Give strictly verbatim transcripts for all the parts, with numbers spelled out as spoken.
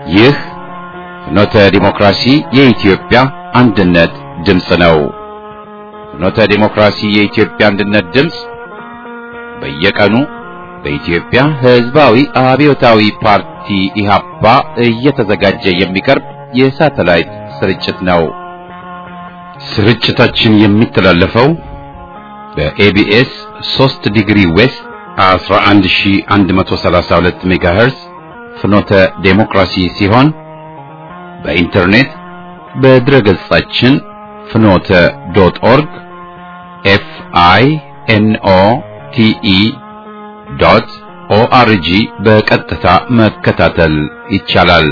ይህ ፍኖተ ዲሞክራሲ የኢትዮጵያ አንድነት ድምፅ ነው። ፍኖተ ዲሞክራሲ የኢትዮጵያ አንድነት ድምፅ በየቀኑ በኢትዮጵያ ሕዝባዊ አብዮታዊ ፓርቲ ኢህአፓ እየተዘጋጀ የሚቀርብ የሳተላይት ስርጭት ነው። ስርጭታችን የሚተላለፈው በኤቢኤስ ሶስት ዲግሪ ዌስት አስራ አንድ ሺህ አንድ መቶ ሰላሳ ሁለት ሜጋሄርዝ ፍኖተ ዴሞክራሲ ሲሆን በኢንተርኔት በድረገጻችን ፍኖተ ዶት ኦርግ ኤፍ አይ ኤን ኦ ቲ ኢ ዶት ኦ አር ጂ በቀጥታ መከታተል ይቻላል።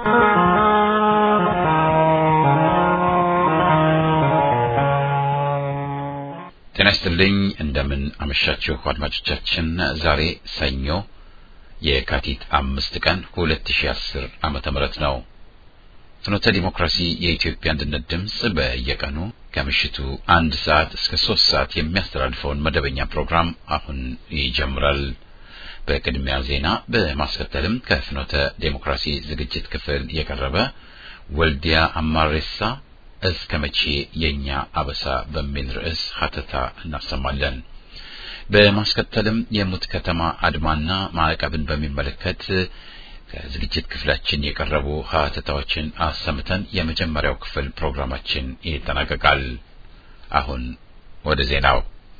ጤና ይስጥልኝ። እንደምን አመሻችሁ አድማጮቻችን። ዛሬ ሰኞ የካቲት አምስት ቀን ሁለት ሺህ አስር ዓመተ ምህረት ነው። ፍኖተ ዲሞክራሲ የኢትዮጵያ አንድነት ድምፅ በየቀኑ ከምሽቱ አንድ ሰዓት እስከ ሶስት ሰዓት የሚያስተላልፈውን መደበኛ ፕሮግራም አሁን ይጀምራል። በቅድሚያ ዜና፣ በማስከተልም ከፍኖተ ዲሞክራሲ ዝግጅት ክፍል የቀረበ ወልዲያ አማሬሳ እስከ መቼ የኛ አበሳ በሚል ርዕስ ሀተታ እናሰማለን። በማስከተልም የሙት ከተማ አድማና ማዕቀብን በሚመለከት ከዝግጅት ክፍላችን የቀረቡ ሀተታዎችን አሰምተን የመጀመሪያው ክፍል ፕሮግራማችን ይጠናቀቃል። አሁን ወደ ዜናው።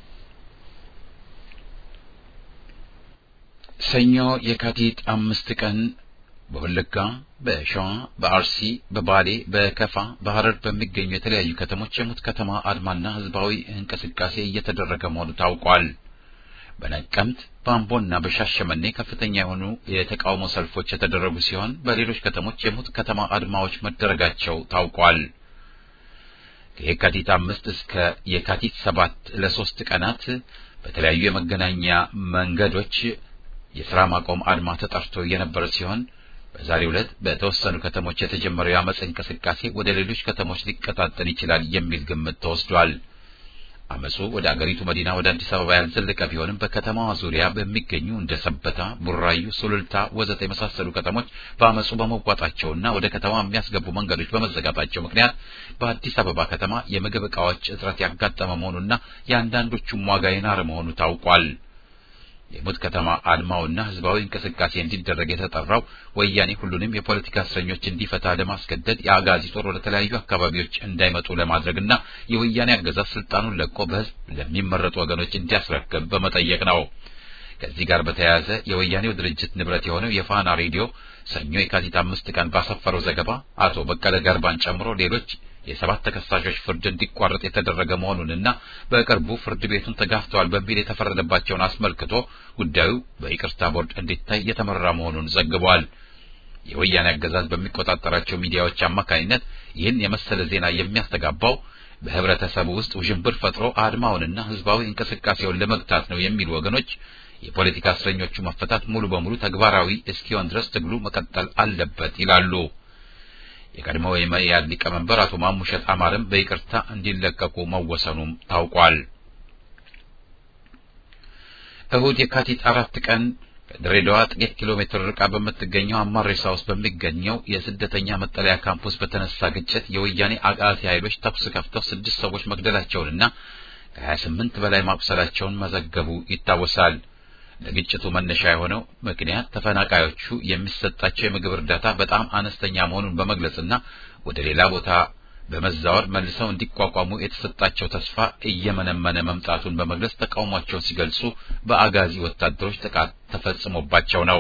ሰኞ የካቲት አምስት ቀን በወለጋ፣ በሸዋ፣ በአርሲ፣ በባሌ፣ በከፋ፣ በሐረር በሚገኙ የተለያዩ ከተሞች የሙት ከተማ አድማና ህዝባዊ እንቅስቃሴ እየተደረገ መሆኑ ታውቋል። በነቀምት፣ በአምቦና በሻሸመኔ ከፍተኛ የሆኑ የተቃውሞ ሰልፎች የተደረጉ ሲሆን በሌሎች ከተሞች የሙት ከተማ አድማዎች መደረጋቸው ታውቋል። ከየካቲት አምስት እስከ የካቲት ሰባት ለሶስት ቀናት በተለያዩ የመገናኛ መንገዶች የሥራ ማቆም አድማ ተጠርቶ የነበረ ሲሆን በዛሬው ዕለት በተወሰኑ ከተሞች የተጀመረው የአመጽ እንቅስቃሴ ወደ ሌሎች ከተሞች ሊቀጣጠል ይችላል የሚል ግምት ተወስዷል። አመጹ ወደ አገሪቱ መዲና ወደ አዲስ አበባ ያልዘለቀ ቢሆንም በከተማዋ ዙሪያ በሚገኙ እንደ ሰበታ፣ ቡራዩ፣ ሱሉልታ ወዘተ የመሳሰሉ ከተሞች በአመጹ በመዋጣቸውና ወደ ከተማ የሚያስገቡ መንገዶች በመዘጋታቸው ምክንያት በአዲስ አበባ ከተማ የምግብ ዕቃዎች እጥረት ያጋጠመ መሆኑና የአንዳንዶቹም ዋጋ የናረ መሆኑ ታውቋል። የሙት ከተማ አድማውና ህዝባዊ እንቅስቃሴ እንዲደረግ የተጠራው ወያኔ ሁሉንም የፖለቲካ እስረኞች እንዲፈታ ለማስገደድ የአጋዚ ጦር ወደ ተለያዩ አካባቢዎች እንዳይመጡ ለማድረግና የወያኔ አገዛዝ ስልጣኑን ለቆ በህዝብ ለሚመረጡ ወገኖች እንዲያስረክብ በመጠየቅ ነው። ከዚህ ጋር በተያያዘ የወያኔው ድርጅት ንብረት የሆነው የፋና ሬዲዮ ሰኞ የካቲት አምስት ቀን ባሰፈረው ዘገባ አቶ በቀለ ገርባን ጨምሮ ሌሎች የሰባት ተከሳሾች ፍርድ እንዲቋረጥ የተደረገ መሆኑንና በቅርቡ ፍርድ ቤቱን ተጋፍተዋል በሚል የተፈረደባቸውን አስመልክቶ ጉዳዩ በይቅርታ ቦርድ እንዲታይ የተመራ መሆኑን ዘግቧል። የወያኔ አገዛዝ በሚቆጣጠራቸው ሚዲያዎች አማካኝነት ይህን የመሰለ ዜና የሚያስተጋባው በህብረተሰቡ ውስጥ ውዥንብር ፈጥሮ አድማውንና ህዝባዊ እንቅስቃሴውን ለመግታት ነው የሚሉ ወገኖች የፖለቲካ እስረኞቹ መፈታት ሙሉ በሙሉ ተግባራዊ እስኪሆን ድረስ ትግሉ መቀጠል አለበት ይላሉ። የቀድሞው የመኢአድ ሊቀመንበር አቶ ማሙሸት አማረም በይቅርታ እንዲለቀቁ መወሰኑም ታውቋል። እሁድ የካቲት አራት ቀን ከድሬዳዋ ጥቂት ኪሎ ሜትር ርቃ በምትገኘው አማሬሳ ውስጥ በሚገኘው የስደተኛ መጠለያ ካምፕስ በተነሳ ግጭት የወያኔ አጋዚ ኃይሎች ተኩስ ከፍተው ስድስት ሰዎች መግደላቸውንና ከሀያ ስምንት በላይ ማቁሰላቸውን መዘገቡ ይታወሳል። ለግጭቱ መነሻ የሆነው ምክንያት ተፈናቃዮቹ የሚሰጣቸው የምግብ እርዳታ በጣም አነስተኛ መሆኑን በመግለጽና ወደ ሌላ ቦታ በመዛወር መልሰው እንዲቋቋሙ የተሰጣቸው ተስፋ እየመነመነ መምጣቱን በመግለጽ ተቃውሟቸውን ሲገልጹ በአጋዚ ወታደሮች ጥቃት ተፈጽሞባቸው ነው።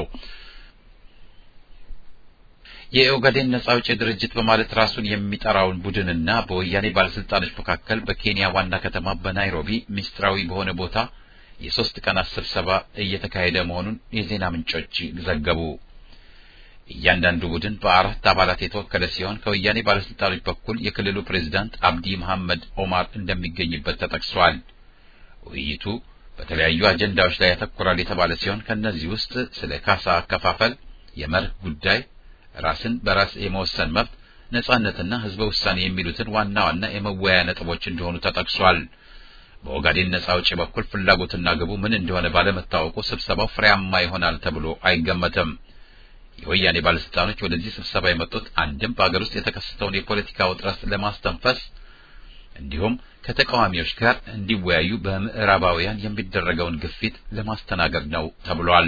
የኦጋዴን ነጻ አውጪ ድርጅት በማለት ራሱን የሚጠራውን ቡድንና በወያኔ ባለስልጣኖች መካከል በኬንያ ዋና ከተማ በናይሮቢ ሚስጥራዊ በሆነ ቦታ የሶስት ቀናት ስብሰባ እየተካሄደ መሆኑን የዜና ምንጮች ዘገቡ። እያንዳንዱ ቡድን በአራት አባላት የተወከለ ሲሆን ከወያኔ ባለስልጣኖች በኩል የክልሉ ፕሬዝዳንት አብዲ መሐመድ ኦማር እንደሚገኝበት ተጠቅሷል። ውይይቱ በተለያዩ አጀንዳዎች ላይ ያተኮራል የተባለ ሲሆን ከነዚህ ውስጥ ስለ ካሳ አከፋፈል፣ የመርህ ጉዳይ፣ ራስን በራስ የመወሰን መብት፣ ነጻነትና ህዝበ ውሳኔ የሚሉትን ዋና ዋና የመወያያ ነጥቦች እንደሆኑ ተጠቅሷል። በኦጋዴን ነጻ አውጪ በኩል ፍላጎትና ግቡ ምን እንደሆነ ባለመታወቁ ስብሰባው ፍሬያማ ይሆናል ተብሎ አይገመትም። የወያኔ ባለስልጣኖች ወደዚህ ስብሰባ የመጡት አንድም በአገር ውስጥ የተከሰተውን የፖለቲካ ውጥረት ለማስተንፈስ እንዲሁም ከተቃዋሚዎች ጋር እንዲወያዩ በምዕራባውያን የሚደረገውን ግፊት ለማስተናገድ ነው ተብሏል።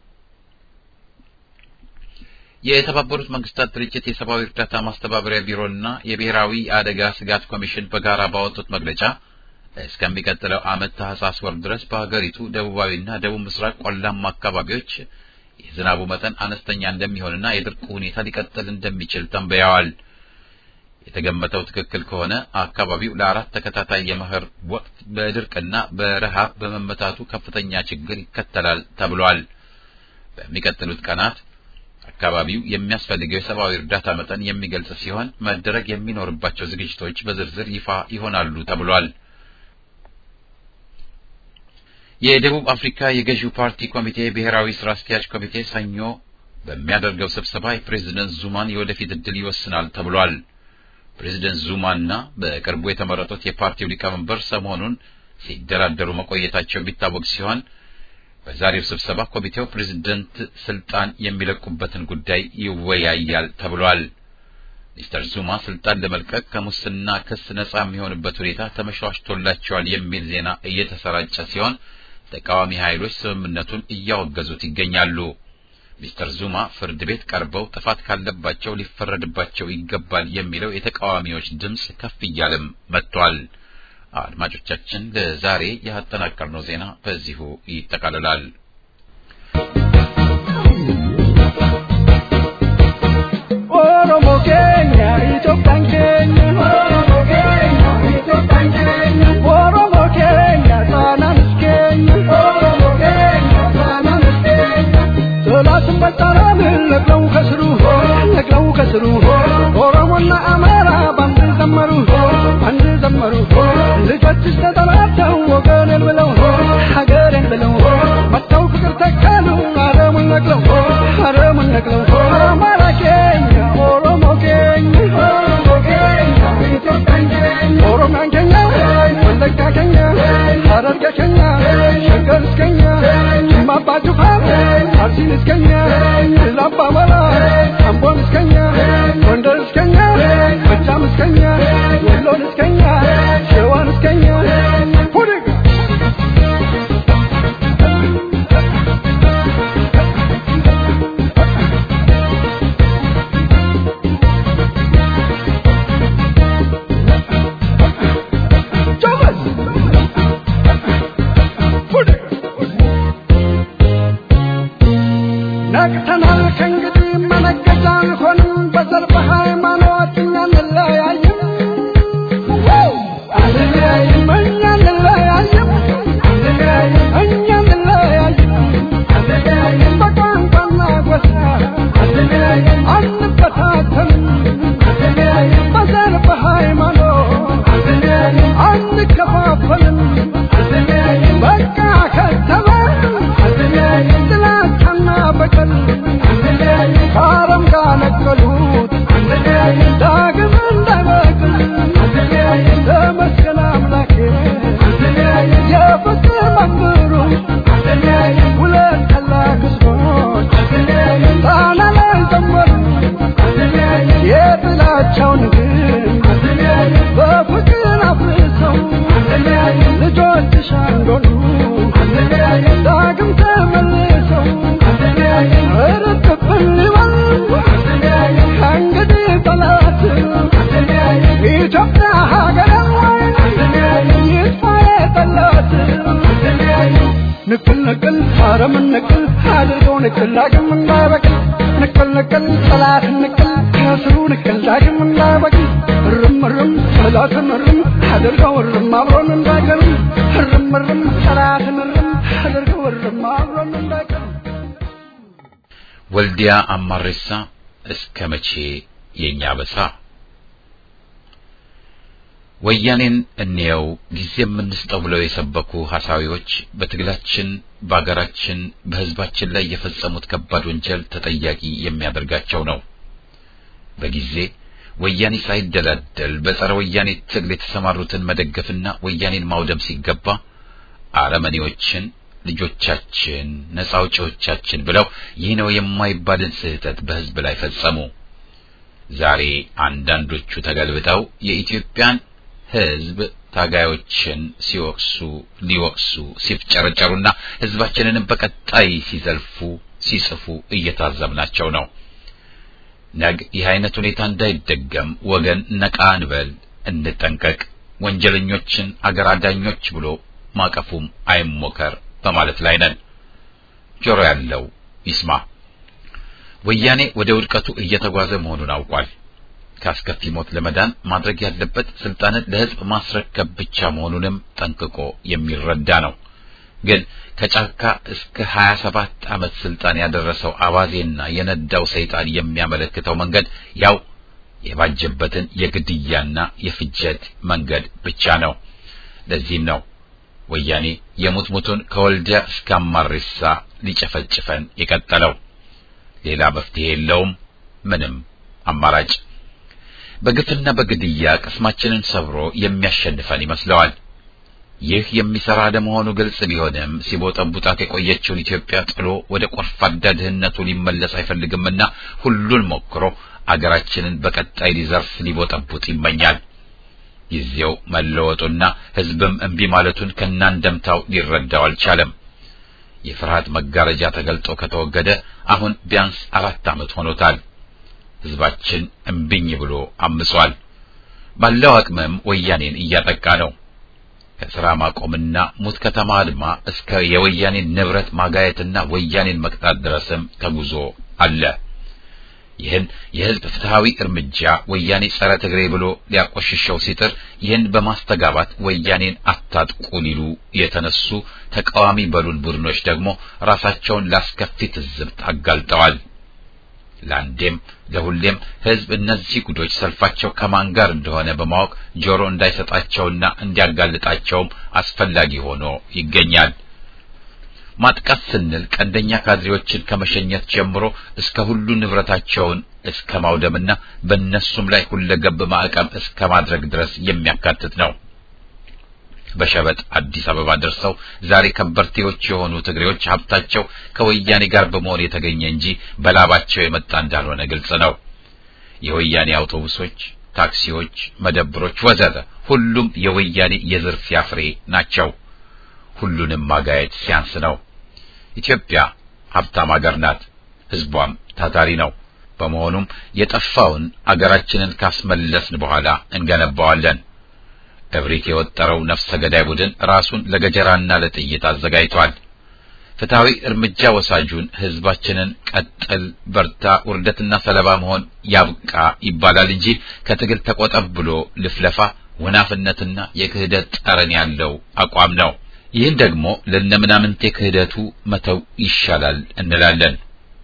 የተባበሩት መንግስታት ድርጅት የሰብአዊ እርዳታ ማስተባበሪያ ቢሮና የብሔራዊ አደጋ ስጋት ኮሚሽን በጋራ ባወጡት መግለጫ እስከሚቀጥለው ዓመት ታህሳስ ወር ድረስ በአገሪቱ ደቡባዊና ደቡብ ምስራቅ ቆላማ አካባቢዎች የዝናቡ መጠን አነስተኛ እንደሚሆንና የድርቁ ሁኔታ ሊቀጥል እንደሚችል ተንበያዋል። የተገመተው ትክክል ከሆነ አካባቢው ለአራት ተከታታይ የመኸር ወቅት በድርቅና በረሃብ በመመታቱ ከፍተኛ ችግር ይከተላል ተብሏል። በሚቀጥሉት ቀናት አካባቢው የሚያስፈልገው የሰብአዊ እርዳታ መጠን የሚገልጽ ሲሆን መደረግ የሚኖርባቸው ዝግጅቶች በዝርዝር ይፋ ይሆናሉ ተብሏል። የደቡብ አፍሪካ የገዢው ፓርቲ ኮሚቴ ብሔራዊ ስራ አስኪያጅ ኮሚቴ ሰኞ በሚያደርገው ስብሰባ የፕሬዝዳንት ዙማን የወደፊት ዕድል ይወስናል ተብሏል። ፕሬዝዳንት ዙማና በቅርቡ የተመረጡት የፓርቲው ሊቀመንበር ሰሞኑን ሲደራደሩ መቆየታቸው የሚታወቅ ሲሆን በዛሬው ስብሰባ ኮሚቴው ፕሬዝዳንት ስልጣን የሚለቁበትን ጉዳይ ይወያያል ተብሏል። ሚስተር ዙማ ስልጣን ለመልቀቅ ከሙስና ክስ ነጻ የሚሆንበት ሁኔታ ተመሻሽቶላቸዋል የሚል ዜና እየተሰራጨ ሲሆን ተቃዋሚ ኃይሎች ስምምነቱን እያወገዙት ይገኛሉ። ሚስተር ዙማ ፍርድ ቤት ቀርበው ጥፋት ካለባቸው ሊፈረድባቸው ይገባል የሚለው የተቃዋሚዎች ድምጽ ከፍ እያለም መጥቷል። አድማጮቻችን ለዛሬ ያጠናቀርነው ዜና በዚሁ ይጠቃልላል። ኦሮሞ ኬኛ ኢትዮጵያን ኬኛ ኦሮሞ ኬኛ ኢትዮጵያን ኬኛ ኦሮሞ ኬኛ ሳናንስ ኬኛ ኦሮሞ ኬኛ ሳናንስ ኬኛ ሶላትን በጣራም ለቅለው ከስሩ ለቅለው ከስሩ ኦሮሞና አማራ ባንድ ዘመሩ ባንድ ዘመሩ ልጆችሽ ተጠራተው ወገኔን ብለው ሀገሬን ብለው መጣው ፍቅር ተካሉ አረሙን ነቅለው አረሙን ነቅለው አማራ ኬኛ ኦሮሞ ኬኛ ኦሮሞ ኬኛ ኢትዮጵያን ኬኛ ኦሮሞን ኬኛ ወለጋ ኬኛ ሐረርጌ ኬኛ ሸገር ኬኛ ጅማባ ጁፋር አርሲን ኬኛ ላባ ወላ አምቦን ኬኛ ጎንደር ኬኛ ጎጃም ኬኛ ወሎን ኬኛ ሸዋን ኬኛ ሁሉግ ነቅተናል ከእንግዲህ መነገጃ አንሆንም በዘር በሃይማኖት እኛ እንለያይም አንለያይም እኛ እንለያይም እኛ እንለያይም በቋንቋና ጎሳ አንበታተንም በዘር በሃይማኖት አንከፋፈልም በቃ ከተማ ጥላቻና በቀል ከአረም ጋር ነቀሉት ዳግም እንዳይበቅል ተመስገን አምላኬ የፍቅር መምህሩ ሁለት ታላቅ ሕዝቦች ጣና ላይ ዘመሩ የጥላቻውን ግንብ በፍቅር አፍርሰው ልጆችሽ አንዶኑ ዳግም ተመልሰው እርጥብን ሊበል ከእንግዲህ ጠላት ኢትዮጵያ ሀገር ይጥፋ የጠላት ንቅል ንቅል አረምን ንቅል አድርገው ንቅል ዳግም እንዳይበቅል ንቅል ንቅል ጠላት ንቅል ከስሩ ንቅል ዳግም እንዳይበቅል እርም እርም ጠላትን እርም አድርገው እርም አብሮን እንዳይቀር እርም እርም ጠላትን እርም አድርገው እርም አብሮን እንዳይቀር ወልዲያ አማሬሳ እስከ መቼ የኛ በሳ ወያኔን እንየው ጊዜ የምንስጠው ብለው የሰበኩ ሐሳዊዎች በትግላችን በአገራችን በህዝባችን ላይ የፈጸሙት ከባድ ወንጀል ተጠያቂ የሚያደርጋቸው ነው። በጊዜ ወያኔ ሳይደላደል በጸረ ወያኔ ትግል የተሰማሩትን መደገፍና ወያኔን ማውደም ሲገባ አረመኔዎችን ልጆቻችን ነፃ አውጪዎቻችን ብለው ይህ ነው የማይባልን ስህተት በህዝብ ላይ ፈጸሙ። ዛሬ አንዳንዶቹ ተገልብጠው የኢትዮጵያን ህዝብ ታጋዮችን ሲወቅሱ ሊወቅሱ ሲፍጨረጨሩና ህዝባችንን በቀጣይ ሲዘልፉ ሲጽፉ እየታዘብናቸው ነው። ነገ ይህ አይነት ሁኔታ እንዳይደገም ወገን ነቃ እንበል፣ እንጠንቀቅ። ወንጀለኞችን አገር አዳኞች ብሎ ማቀፉም አይሞከር በማለት ላይ ነን። ጆሮ ያለው ይስማ። ወያኔ ወደ ውድቀቱ እየተጓዘ መሆኑን አውቋል። ካስከፊ ሞት ለመዳን ማድረግ ያለበት ስልጣንን ለህዝብ ማስረከብ ብቻ መሆኑንም ጠንቅቆ የሚረዳ ነው። ግን ከጫካ እስከ ሀያ ሰባት ዓመት ስልጣን ያደረሰው አባዜና የነዳው ሰይጣን የሚያመለክተው መንገድ ያው የባጀበትን የግድያና የፍጀት መንገድ ብቻ ነው። ለዚህም ነው ወያኔ የሙትሙቱን ከወልዲያ እስከ አማርሳ ሊጨፈጭፈን የቀጠለው። ሌላ መፍትሄ የለውም፣ ምንም አማራጭ። በግፍና በግድያ ቅስማችንን ሰብሮ የሚያሸንፈን ይመስለዋል። ይህ የሚሰራ ለመሆኑ ግልጽ ቢሆንም ሲቦጠቡጣት የቆየችውን ኢትዮጵያ ጥሎ ወደ ቆርፋዳ ድህነቱ ሊመለስ አይፈልግምና ሁሉን ሞክሮ አገራችንን በቀጣይ ሊዘርፍ ሊቦጠቡጥ ይመኛል። ጊዜው መለወጡና ህዝብም እንቢ ማለቱን ከናንደምታው ሊረዳው አልቻለም። የፍርሃት መጋረጃ ተገልጦ ከተወገደ አሁን ቢያንስ አራት ዓመት ሆኖታል። ህዝባችን እንብኝ ብሎ አምጿል። ባለው አቅምም ወያኔን እያጠቃ ነው። ከሥራ ማቆምና ሙት ከተማ አድማ እስከ የወያኔን ንብረት ማጋየትና ወያኔን መቅጣት ድረስም ተጉዞ አለ። ይህን የህዝብ ፍትሃዊ እርምጃ ወያኔ ጸረ ትግሬ ብሎ ሊያቆሽሸው ሲጥር ይህን በማስተጋባት ወያኔን አታጥቁ ሊሉ የተነሱ ተቃዋሚ በሉን ቡድኖች ደግሞ ራሳቸውን ላስከፊ ትዝብት አጋልጠዋል። ለአንዴም ለሁሌም ህዝብ እነዚህ ጉዶች ሰልፋቸው ከማን ጋር እንደሆነ በማወቅ ጆሮ እንዳይሰጣቸውና እንዲያጋልጣቸውም አስፈላጊ ሆኖ ይገኛል። ማጥቃት ስንል ቀንደኛ ካድሬዎችን ከመሸኘት ጀምሮ እስከ ሁሉ ንብረታቸውን እስከ ማውደምና በእነሱም ላይ ሁለገብ ማዕቀብ እስከ ማድረግ ድረስ የሚያካትት ነው። በሸበጥ አዲስ አበባ ደርሰው ዛሬ ከበርቴዎች የሆኑ ትግሬዎች ሀብታቸው ከወያኔ ጋር በመሆን የተገኘ እንጂ በላባቸው የመጣ እንዳልሆነ ግልጽ ነው። የወያኔ አውቶቡሶች፣ ታክሲዎች፣ መደብሮች ወዘተ ሁሉም የወያኔ የዝርፊያ ፍሬ ናቸው። ሁሉንም ማጋየት ሲያንስ ነው። ኢትዮጵያ ሀብታም ሀገር ናት። ህዝቧም ታታሪ ነው። በመሆኑም የጠፋውን አገራችንን ካስመለስን በኋላ እንገነባዋለን። እብሪት የወጠረው ነፍሰ ገዳይ ቡድን ራሱን ለገጀራና ለጥይት አዘጋጅቷል። ፍትሃዊ እርምጃ ወሳጁን ህዝባችንን ቀጥል፣ በርታ፣ ውርደትና ሰለባ መሆን ያብቃ ይባላል እንጂ ከትግል ተቆጠብ ብሎ ልፍለፋ ወናፍነትና የክህደት ጠረን ያለው አቋም ነው። ይህን ደግሞ ለነምናምንቴ ክህደቱ መተው ይሻላል እንላለን።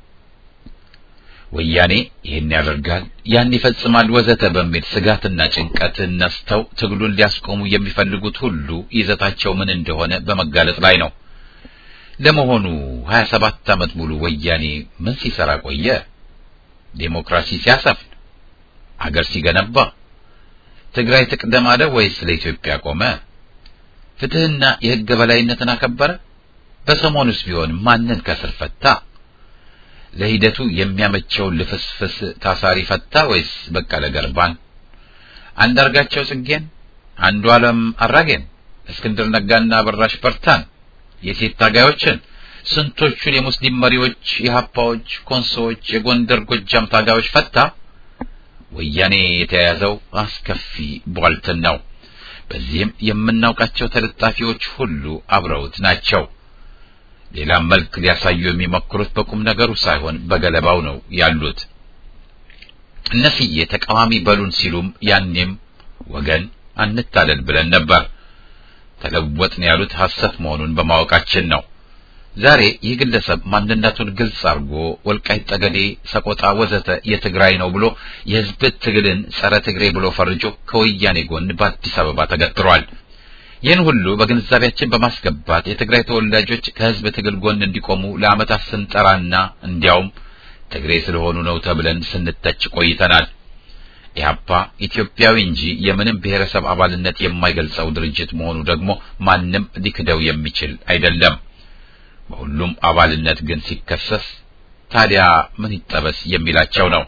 ወያኔ ይህን ያደርጋል ያን ይፈጽማል ወዘተ በሚል ስጋትና ጭንቀት ነስተው ትግሉን ሊያስቆሙ የሚፈልጉት ሁሉ ይዘታቸው ምን እንደሆነ በመጋለጥ ላይ ነው። ለመሆኑ ሀያ ሰባት ዓመት ሙሉ ወያኔ ምን ሲሰራ ቆየ? ዴሞክራሲ ሲያሰፍን፣ አገር ሲገነባ፣ ትግራይ ትቅደም አለ ወይስ ለኢትዮጵያ ቆመ? ፍትህና የህግ በላይነትን አከበረ? በሰሞኑስ ቢሆን ማንን ከስር ፈታ? ለሂደቱ የሚያመቸው ልፍስፍስ ታሳሪ ፈታ ወይስ በቀለ ገርባን፣ አንዳርጋቸው ጽጌን፣ አንዱ ዓለም አራጌን፣ እስክንድር ነጋና በራሽ በርታን፣ የሴት ታጋዮችን፣ ስንቶቹን የሙስሊም መሪዎች፣ የሐፓዎች፣ ኮንሶዎች፣ የጎንደር ጎጃም ታጋዮች ፈታ? ወያኔ የተያዘው አስከፊ ቧልትን ነው። በዚህም የምናውቃቸው ተለጣፊዎች ሁሉ አብረውት ናቸው። ሌላ መልክ ሊያሳዩ የሚሞክሩት በቁም ነገሩ ሳይሆን በገለባው ነው ያሉት። እነዚህ ተቃዋሚ በሉን ሲሉም ያኔም ወገን አንታለል ብለን ነበር። ተለወጥን ያሉት ሐሰት መሆኑን በማወቃችን ነው። ዛሬ ይህ ግለሰብ ማንነቱን ግልጽ አድርጎ ወልቃይት ጠገዴ፣ ሰቆጣ ወዘተ የትግራይ ነው ብሎ የህዝብ ትግልን ጸረ ትግሬ ብሎ ፈርጆ ከወያኔ ጎን በአዲስ አበባ ተገትሯል። ይህን ሁሉ በግንዛቤያችን በማስገባት የትግራይ ተወላጆች ከህዝብ ትግል ጎን እንዲቆሙ ለዓመታት ስንጠራና እንዲያውም ትግሬ ስለሆኑ ነው ተብለን ስንተች ቆይተናል። ኢህአፓ ኢትዮጵያዊ እንጂ የምንም ብሔረሰብ አባልነት የማይገልጸው ድርጅት መሆኑ ደግሞ ማንም ሊክደው የሚችል አይደለም። በሁሉም አባልነት ግን ሲከሰስ ታዲያ ምን ይጠበስ የሚላቸው ነው።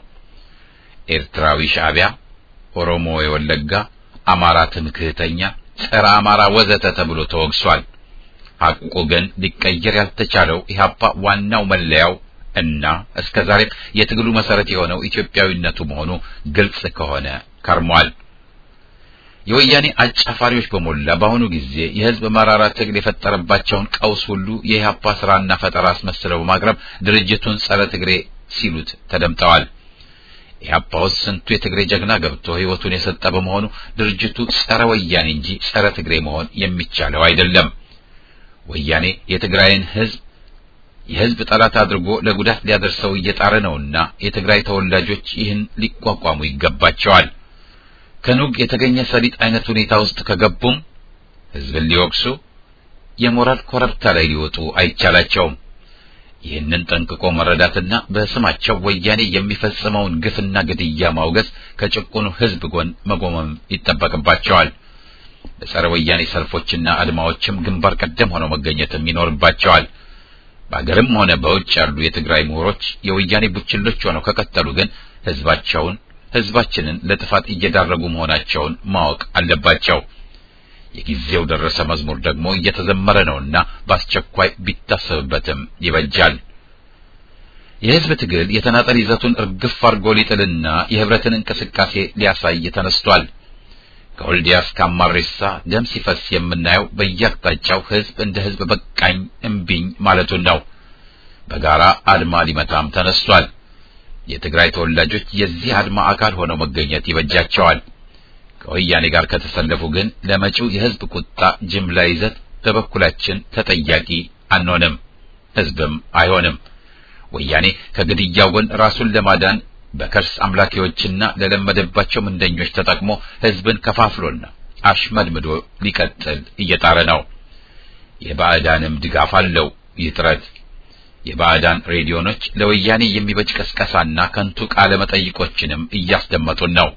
ኤርትራዊ ሻዕቢያ፣ ኦሮሞ የወለጋ፣ አማራ ትምክህተኛ፣ ጸረ አማራ ወዘተ ተብሎ ተወግሷል። ሐቁ ግን ሊቀየር ያልተቻለው ኢህአፓ ዋናው መለያው እና እስከዛሬ የትግሉ መሰረት የሆነው ኢትዮጵያዊነቱ መሆኑ ግልጽ ከሆነ ከርሟል። የወያኔ አጫፋሪዎች በሞላ በአሁኑ ጊዜ የህዝብ መራራ ትግል የፈጠረባቸውን ቀውስ ሁሉ የኢህአፓ ስራና ፈጠራ አስመስለው በማቅረብ ድርጅቱን ጸረ ትግሬ ሲሉት ተደምጠዋል። ኢህአፓ ውስጥ ስንቱ የትግሬ ጀግና ገብቶ ህይወቱን የሰጠ በመሆኑ ድርጅቱ ጸረ ወያኔ እንጂ ጸረ ትግሬ መሆን የሚቻለው አይደለም። ወያኔ የትግራይን ህዝብ የህዝብ ጠላት አድርጎ ለጉዳት ሊያደርሰው እየጣረ ነውና የትግራይ ተወላጆች ይህን ሊቋቋሙ ይገባቸዋል። ከኑግ የተገኘ ሰሊጥ አይነት ሁኔታ ውስጥ ከገቡም ህዝብን ሊወቅሱ የሞራል ኮረብታ ላይ ሊወጡ አይቻላቸውም። ይህንን ጠንቅቆ መረዳትና በስማቸው ወያኔ የሚፈጽመውን ግፍና ግድያ ማውገዝ ከጭቁኑ ህዝብ ጎን መቆም ይጠበቅባቸዋል። በጸረ ወያኔ ሰልፎችና አድማዎችም ግንባር ቀደም ሆነው መገኘትም ይኖርባቸዋል። በአገርም ሆነ በውጭ ያሉ የትግራይ ምሁሮች የወያኔ ቡችሎች ሆነው ከቀጠሉ ግን ህዝባቸውን ህዝባችንን ለጥፋት እየዳረጉ መሆናቸውን ማወቅ አለባቸው። የጊዜው ደረሰ መዝሙር ደግሞ እየተዘመረ ነውና በአስቸኳይ ቢታሰብበትም ይበጃል። የህዝብ ትግል የተናጠል ይዘቱን እርግፍ አርጎ ሊጥልና የህብረትን እንቅስቃሴ ሊያሳይ ተነስቷል። ከወልዲያ እስከ አማሬሳ ደም ሲፈስ የምናየው በየአቅጣጫው ህዝብ እንደ ህዝብ በቃኝ እምቢኝ ማለቱን ነው። በጋራ አድማ ሊመታም ተነስቷል። የትግራይ ተወላጆች የዚህ አድማ አካል ሆነው መገኘት ይበጃቸዋል። ከወያኔ ጋር ከተሰለፉ ግን ለመጪው የህዝብ ቁጣ ጅምላ ይዘት በበኩላችን ተጠያቂ አንሆንም፣ ህዝብም አይሆንም። ወያኔ ከግድያው ጎን ራሱን ለማዳን በከርስ አምላኪዎችና ለለመደባቸው ምንደኞች ተጠቅሞ ህዝብን ከፋፍሎና አሽመድምዶ ሊቀጥል እየጣረ ነው። የባዕዳንም ድጋፍ አለው ይህ ጥረት። የባዕዳን ሬዲዮኖች ለወያኔ የሚበጅ ቀስቀሳና ከንቱ ቃለ መጠይቆችንም እያስደመጡን ነው።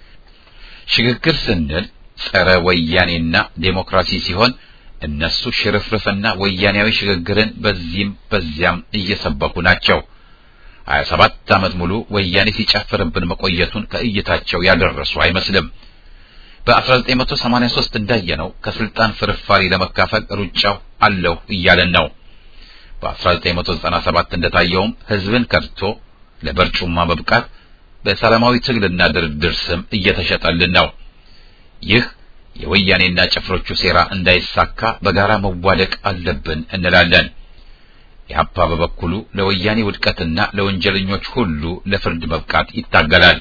ሽግግር ስንል ጸረ ወያኔና ዴሞክራሲ ሲሆን እነሱ ሽርፍርፍና ወያኔያዊ ሽግግርን በዚህም በዚያም እየሰበኩ ናቸው። ሀያ ሰባት ዓመት ሙሉ ወያኔ ሲጨፍርብን መቆየቱን ከእይታቸው ያደረሱ አይመስልም። በ1983 እንዳየነው ከስልጣን ፍርፋሪ ለመካፈል ሩጫው አለው እያለን ነው። በ1997 እንደታየውም ህዝብን ከድቶ ለበርጩማ መብቃት በሰላማዊ ትግልና ድርድር ስም እየተሸጠልን ነው። ይህ የወያኔና ጭፍሮቹ ሴራ እንዳይሳካ በጋራ መዋደቅ አለብን እንላለን። ኢህአፓ በበኩሉ ለወያኔ ውድቀትና ለወንጀለኞች ሁሉ ለፍርድ መብቃት ይታገላል።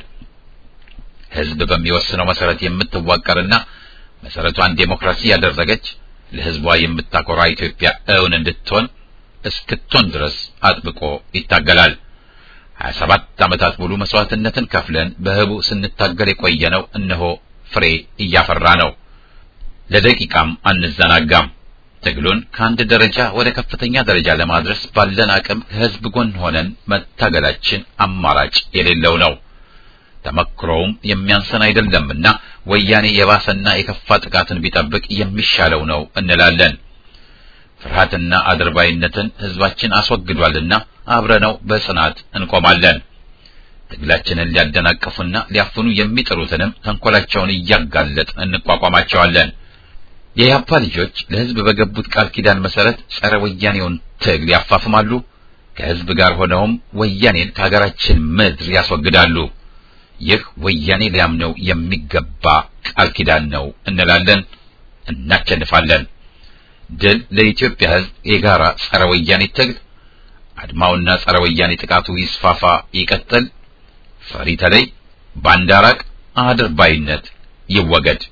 ህዝብ በሚወስነው መሰረት የምትዋቀርና መሰረቷን ዴሞክራሲ ያደረገች ለህዝቧ የምታኮራ ኢትዮጵያ እውን እንድትሆን እስክትሆን ድረስ አጥብቆ ይታገላል። ሀያ ሰባት ዓመታት ሙሉ መስዋዕትነትን ከፍለን በህቡ ስንታገል የቆየነው እነሆ ፍሬ እያፈራ ነው። ለደቂቃም አንዘናጋም። ትግሉን ከአንድ ደረጃ ወደ ከፍተኛ ደረጃ ለማድረስ ባለን አቅም ከህዝብ ጎን ሆነን መታገላችን አማራጭ የሌለው ነው። ተመክሮውም የሚያንሰን አይደለምና ወያኔ የባሰና የከፋ ጥቃትን ቢጠብቅ የሚሻለው ነው እንላለን። ፍርሃትና አድርባይነትን ህዝባችን አስወግዷልና አብረነው በጽናት እንቆማለን። ትግላችንን ሊያደናቅፉና ሊያፍኑ የሚጥሩትንም ተንኮላቸውን እያጋለጥ እንቋቋማቸዋለን። የኢህአፓ ልጆች ለህዝብ በገቡት ቃል ኪዳን መሰረት ጸረ ወያኔውን ትግል ያፋፍማሉ። ከህዝብ ጋር ሆነውም ወያኔን ከሀገራችን ምድር ያስወግዳሉ። ይህ ወያኔ ሊያምነው የሚገባ ቃል ኪዳን ነው እንላለን። እናቸንፋለን። ድል ለኢትዮጵያ ህዝብ የጋራ ጸረ ወያኔ ትግል። አድማውና ጸረ ወያኔ ጥቃቱ ይስፋፋ ይቀጥል። ፈሪ ተለይ፣ ባንዳራቅ፣ አድርባይነት ይወገድ።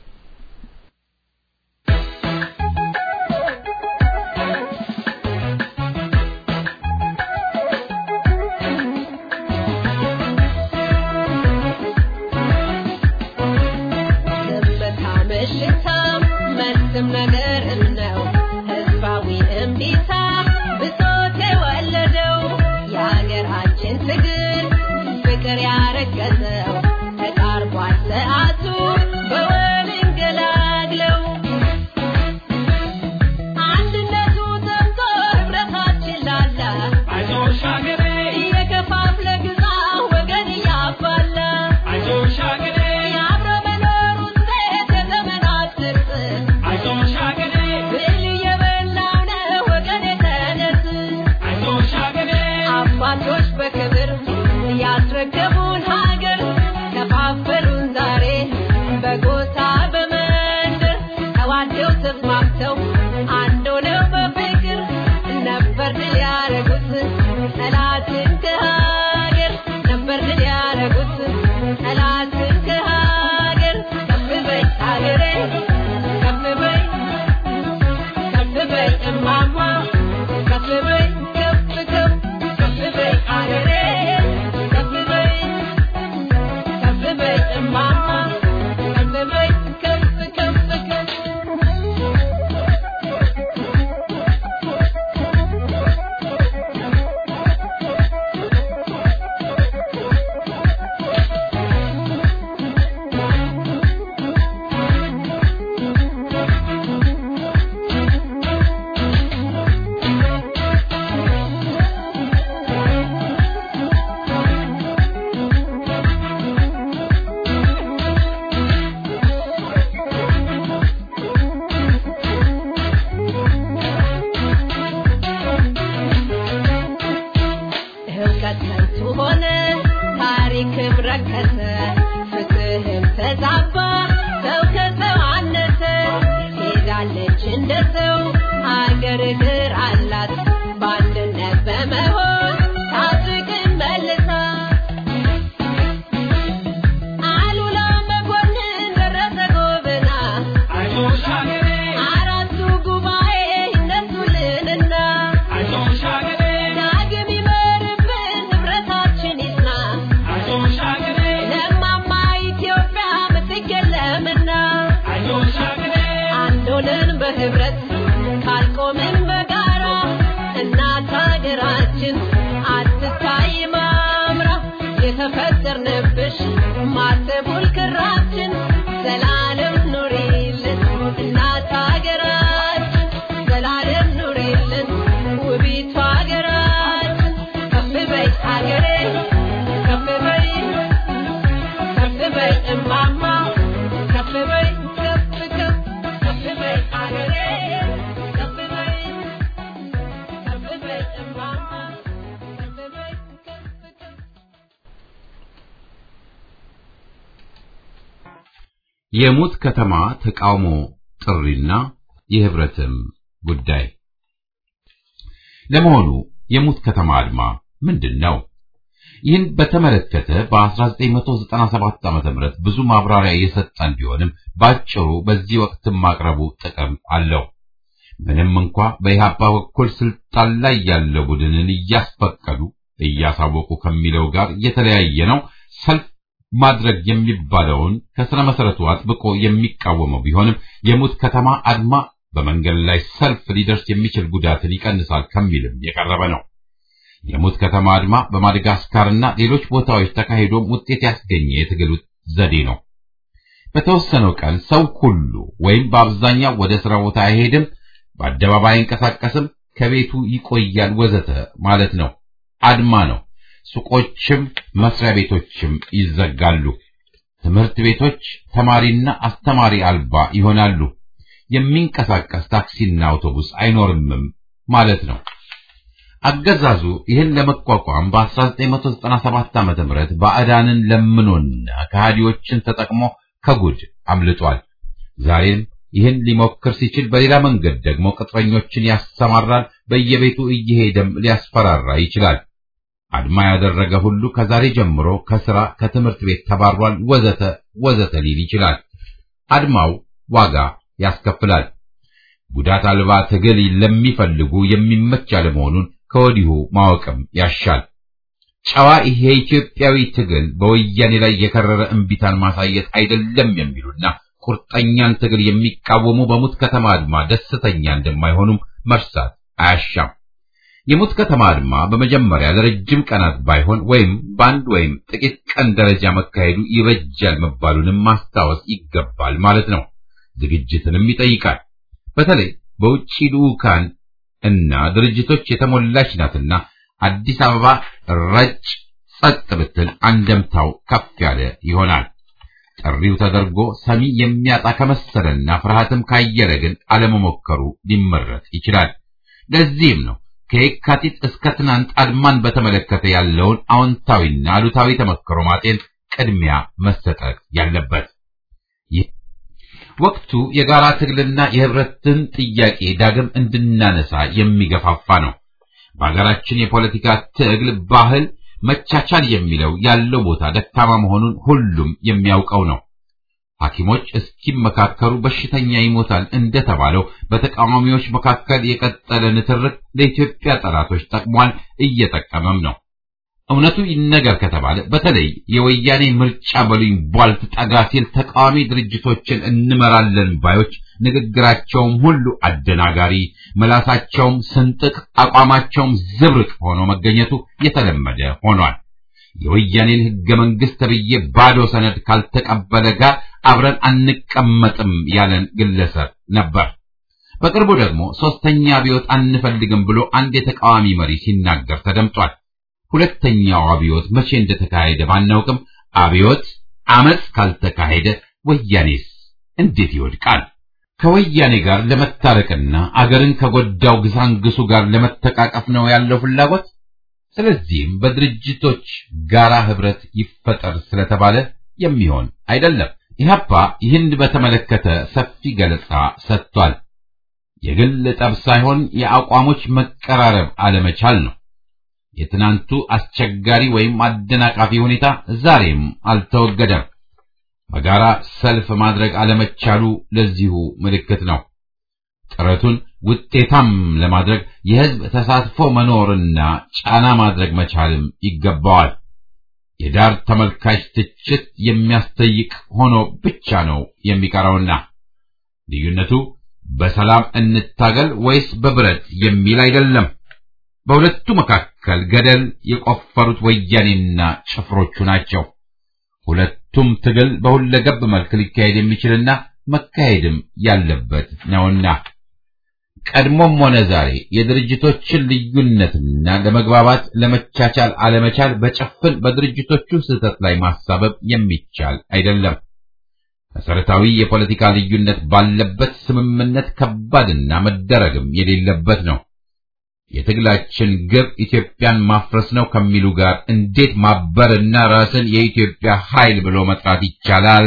ፍቅር ያረገዘው ተቃርቧል ሰዓቱ በወል ረከሰ ፍትህም ተዛባ ሰው ከሰው አነሰ ሄዳለች እንደሰው አገር ግር አላት ባንድነት በመሆን ታጥቅን መልሳ አሉላ መኮንን ደረሰ ጎበና አይዞሽ ሀገሬ አራቱ ጉባኤ እነሱልንና አይዞሽ ሀገሬ ዳግም ይመርብን ንብረታችን ይጽና አይዞሽ ሀገሬ ለማማ ኢትዮጵያ ምትገለምና አይዞሽ ሀገሬ አንዶለን በህብረት ካልቆምን በጋራ እናት ሀገራችን አትታይ ማምራ የተፈጠርንብሽ ማተቡል ክራችን ዘላለም ኑሪልን እናት ሀገራችን ዘላለም ኑሪልን ውቢቷ ሀገራችን ከፍ በይ ሀገሬ ከፍ በይ ከፍ በይ እማማ ከፍ በይ ከፍ ከፍ ከፍ በይ ሀገሬ ከፍ በይ ከፍ በይ እማማ ከፍ በይ ከፍ ከፍ የሙት ከተማ ተቃውሞ ጥሪና የህብረትም ጉዳይ። ለመሆኑ የሙት ከተማ አድማ ምንድነው? ይህን በተመለከተ በ1997 ዓመተ ምህረት ብዙ ማብራሪያ የሰጠን ቢሆንም ባጭሩ በዚህ ወቅት ማቅረቡ ጥቅም አለው። ምንም እንኳ በኢህአፓ በኩል ስልጣን ላይ ያለው ቡድንን እያስፈቀዱ እያሳወቁ ከሚለው ጋር የተለያየ ነው። ሰልፍ ማድረግ የሚባለውን ከስነ መሰረቱ አጥብቆ የሚቃወመው ቢሆንም የሙት ከተማ አድማ በመንገድ ላይ ሰልፍ ሊደርስ የሚችል ጉዳትን ይቀንሳል ከሚልም የቀረበ ነው። የሙት ከተማ አድማ በማዳጋስካርና ሌሎች ቦታዎች ተካሂዶ ውጤት ያስገኘ የትግል ዘዴ ነው። በተወሰነው ቀን ሰው ሁሉ ወይም በአብዛኛው ወደ ስራ ቦታ አይሄድም፣ በአደባባይ አይንቀሳቀስም፣ ከቤቱ ይቆያል ወዘተ ማለት ነው። አድማ ነው። ሱቆችም መስሪያ ቤቶችም ይዘጋሉ። ትምህርት ቤቶች ተማሪና አስተማሪ አልባ ይሆናሉ። የሚንቀሳቀስ ታክሲና አውቶቡስ አይኖርምም ማለት ነው። አገዛዙ ይህን ለመቋቋም በ1997 ዓመተ ምህረት ባዕዳንን ለምኖና ከሃዲዎችን ተጠቅሞ ከጉድ አምልጧል። ዛሬም ይህን ሊሞክር ሲችል በሌላ መንገድ ደግሞ ቅጥረኞችን ያሰማራል። በየቤቱ እየሄደም ሊያስፈራራ ይችላል። አድማ ያደረገ ሁሉ ከዛሬ ጀምሮ ከስራ ከትምህርት ቤት ተባሯል ወዘተ ወዘተ ሊል ይችላል። አድማው ዋጋ ያስከፍላል። ጉዳት አልባ ትግል ለሚፈልጉ የሚመች አለመሆኑን ከወዲሁ ማወቅም ያሻል። ጨዋ ይሄ ኢትዮጵያዊ ትግል በወያኔ ላይ የከረረ እንቢታን ማሳየት አይደለም የሚሉና ቁርጠኛን ትግል የሚቃወሙ በሙት ከተማ አድማ ደስተኛ እንደማይሆኑም መርሳት አያሻም። የሙት ከተማ አድማ በመጀመሪያ ለረጅም ቀናት ባይሆን ወይም በአንድ ወይም ጥቂት ቀን ደረጃ መካሄዱ ይበጃል መባሉንም ማስታወስ ይገባል ማለት ነው። ዝግጅትንም ይጠይቃል። በተለይ በውጪ ልኡካን እና ድርጅቶች የተሞላች ናትና አዲስ አበባ ረጭ ጸጥ ብትል አንደምታው ከፍ ያለ ይሆናል። ጥሪው ተደርጎ ሰሚ የሚያጣ ከመሰለና ፍርሃትም ካየለ ግን አለመሞከሩ ሊመረጥ ይችላል። ለዚህም ነው ከየካቲት እስከ ትናንት አድማን በተመለከተ ያለውን አዎንታዊና አሉታዊ ተመክሮ ማጤን ቅድሚያ መሰጠት ያለበት። ወቅቱ የጋራ ትግልና የህብረትን ጥያቄ ዳግም እንድናነሳ የሚገፋፋ ነው። በሀገራችን የፖለቲካ ትግል ባህል መቻቻል የሚለው ያለው ቦታ ደካማ መሆኑን ሁሉም የሚያውቀው ነው። ሐኪሞች እስኪመካከሩ በሽተኛ ይሞታል እንደተባለው በተቃዋሚዎች መካከል የቀጠለ ንትርክ ለኢትዮጵያ ጠላቶች ጠቅሟል፣ እየጠቀመም ነው። እውነቱ ይነገር ከተባለ በተለይ የወያኔ ምርጫ በሉኝ ቧልት ጠጋ ሲል ተቃዋሚ ድርጅቶችን እንመራለን ባዮች ንግግራቸውም ሁሉ አደናጋሪ፣ መላሳቸውም ስንጥቅ፣ አቋማቸውም ዝብርቅ ሆኖ መገኘቱ የተለመደ ሆኗል። የወያኔን ህገ መንግስት ተብዬ ባዶ ሰነድ ካልተቀበለ ጋር አብረን አንቀመጥም ያለን ግለሰብ ነበር። በቅርቡ ደግሞ ሶስተኛ አብዮት አንፈልግም ብሎ አንድ የተቃዋሚ መሪ ሲናገር ተደምጧል። ሁለተኛው አብዮት መቼ እንደተካሄደ ባናውቅም አብዮት አመጽ ካልተካሄደ ወያኔስ እንዴት ይወድቃል? ከወያኔ ጋር ለመታረቅና አገርን ከጎዳው ግሳንግሱ ጋር ለመተቃቀፍ ነው ያለው ፍላጎት። ስለዚህም በድርጅቶች ጋራ ህብረት ይፈጠር ስለተባለ የሚሆን አይደለም። ኢህአፓ ይህን በተመለከተ ሰፊ ገለጻ ሰጥቷል። የግል ጠብ ሳይሆን የአቋሞች መቀራረብ አለመቻል ነው። የትናንቱ አስቸጋሪ ወይም አደናቃፊ ሁኔታ ዛሬም አልተወገደም። በጋራ ሰልፍ ማድረግ አለመቻሉ ለዚሁ ምልክት ነው። ጥረቱን ውጤታም ለማድረግ የህዝብ ተሳትፎ መኖርና ጫና ማድረግ መቻልም ይገባዋል። የዳር ተመልካች ትችት የሚያስጠይቅ ሆኖ ብቻ ነው የሚቀረውና ልዩነቱ በሰላም እንታገል ወይስ በብረት የሚል አይደለም። በሁለቱ መካከል ገደል የቆፈሩት ወያኔና ጭፍሮቹ ናቸው። ሁለቱም ትግል በሁለገብ መልክ ሊካሄድ የሚችልና መካሄድም ያለበት ነውና ቀድሞም ሆነ ዛሬ የድርጅቶችን ልዩነትና ለመግባባት ለመቻቻል አለመቻል በጭፍን በድርጅቶቹ ስህተት ላይ ማሳበብ የሚቻል አይደለም። መሰረታዊ የፖለቲካ ልዩነት ባለበት ስምምነት ከባድና መደረግም የሌለበት ነው። የትግላችን ግብ ኢትዮጵያን ማፍረስ ነው ከሚሉ ጋር እንዴት ማበርና ራስን የኢትዮጵያ ኃይል ብሎ መጥራት ይቻላል?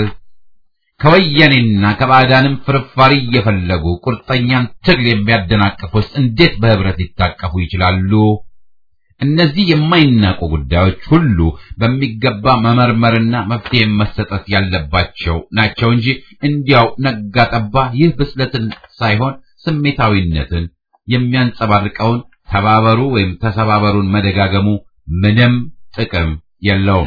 ከወያኔና ከባዕዳንም ፍርፋሪ እየፈለጉ ቁርጠኛን ትግል የሚያደናቅፉስ እንዴት በህብረት ሊታቀፉ ይችላሉ? እነዚህ የማይናቁ ጉዳዮች ሁሉ በሚገባ መመርመርና መፍትሄ መሰጠት ያለባቸው ናቸው እንጂ እንዲያው ነጋ ጠባ ይህ ብስለትን ሳይሆን ስሜታዊነትን የሚያንጸባርቀውን ተባበሩ ወይም ተሰባበሩን መደጋገሙ ምንም ጥቅም የለውም።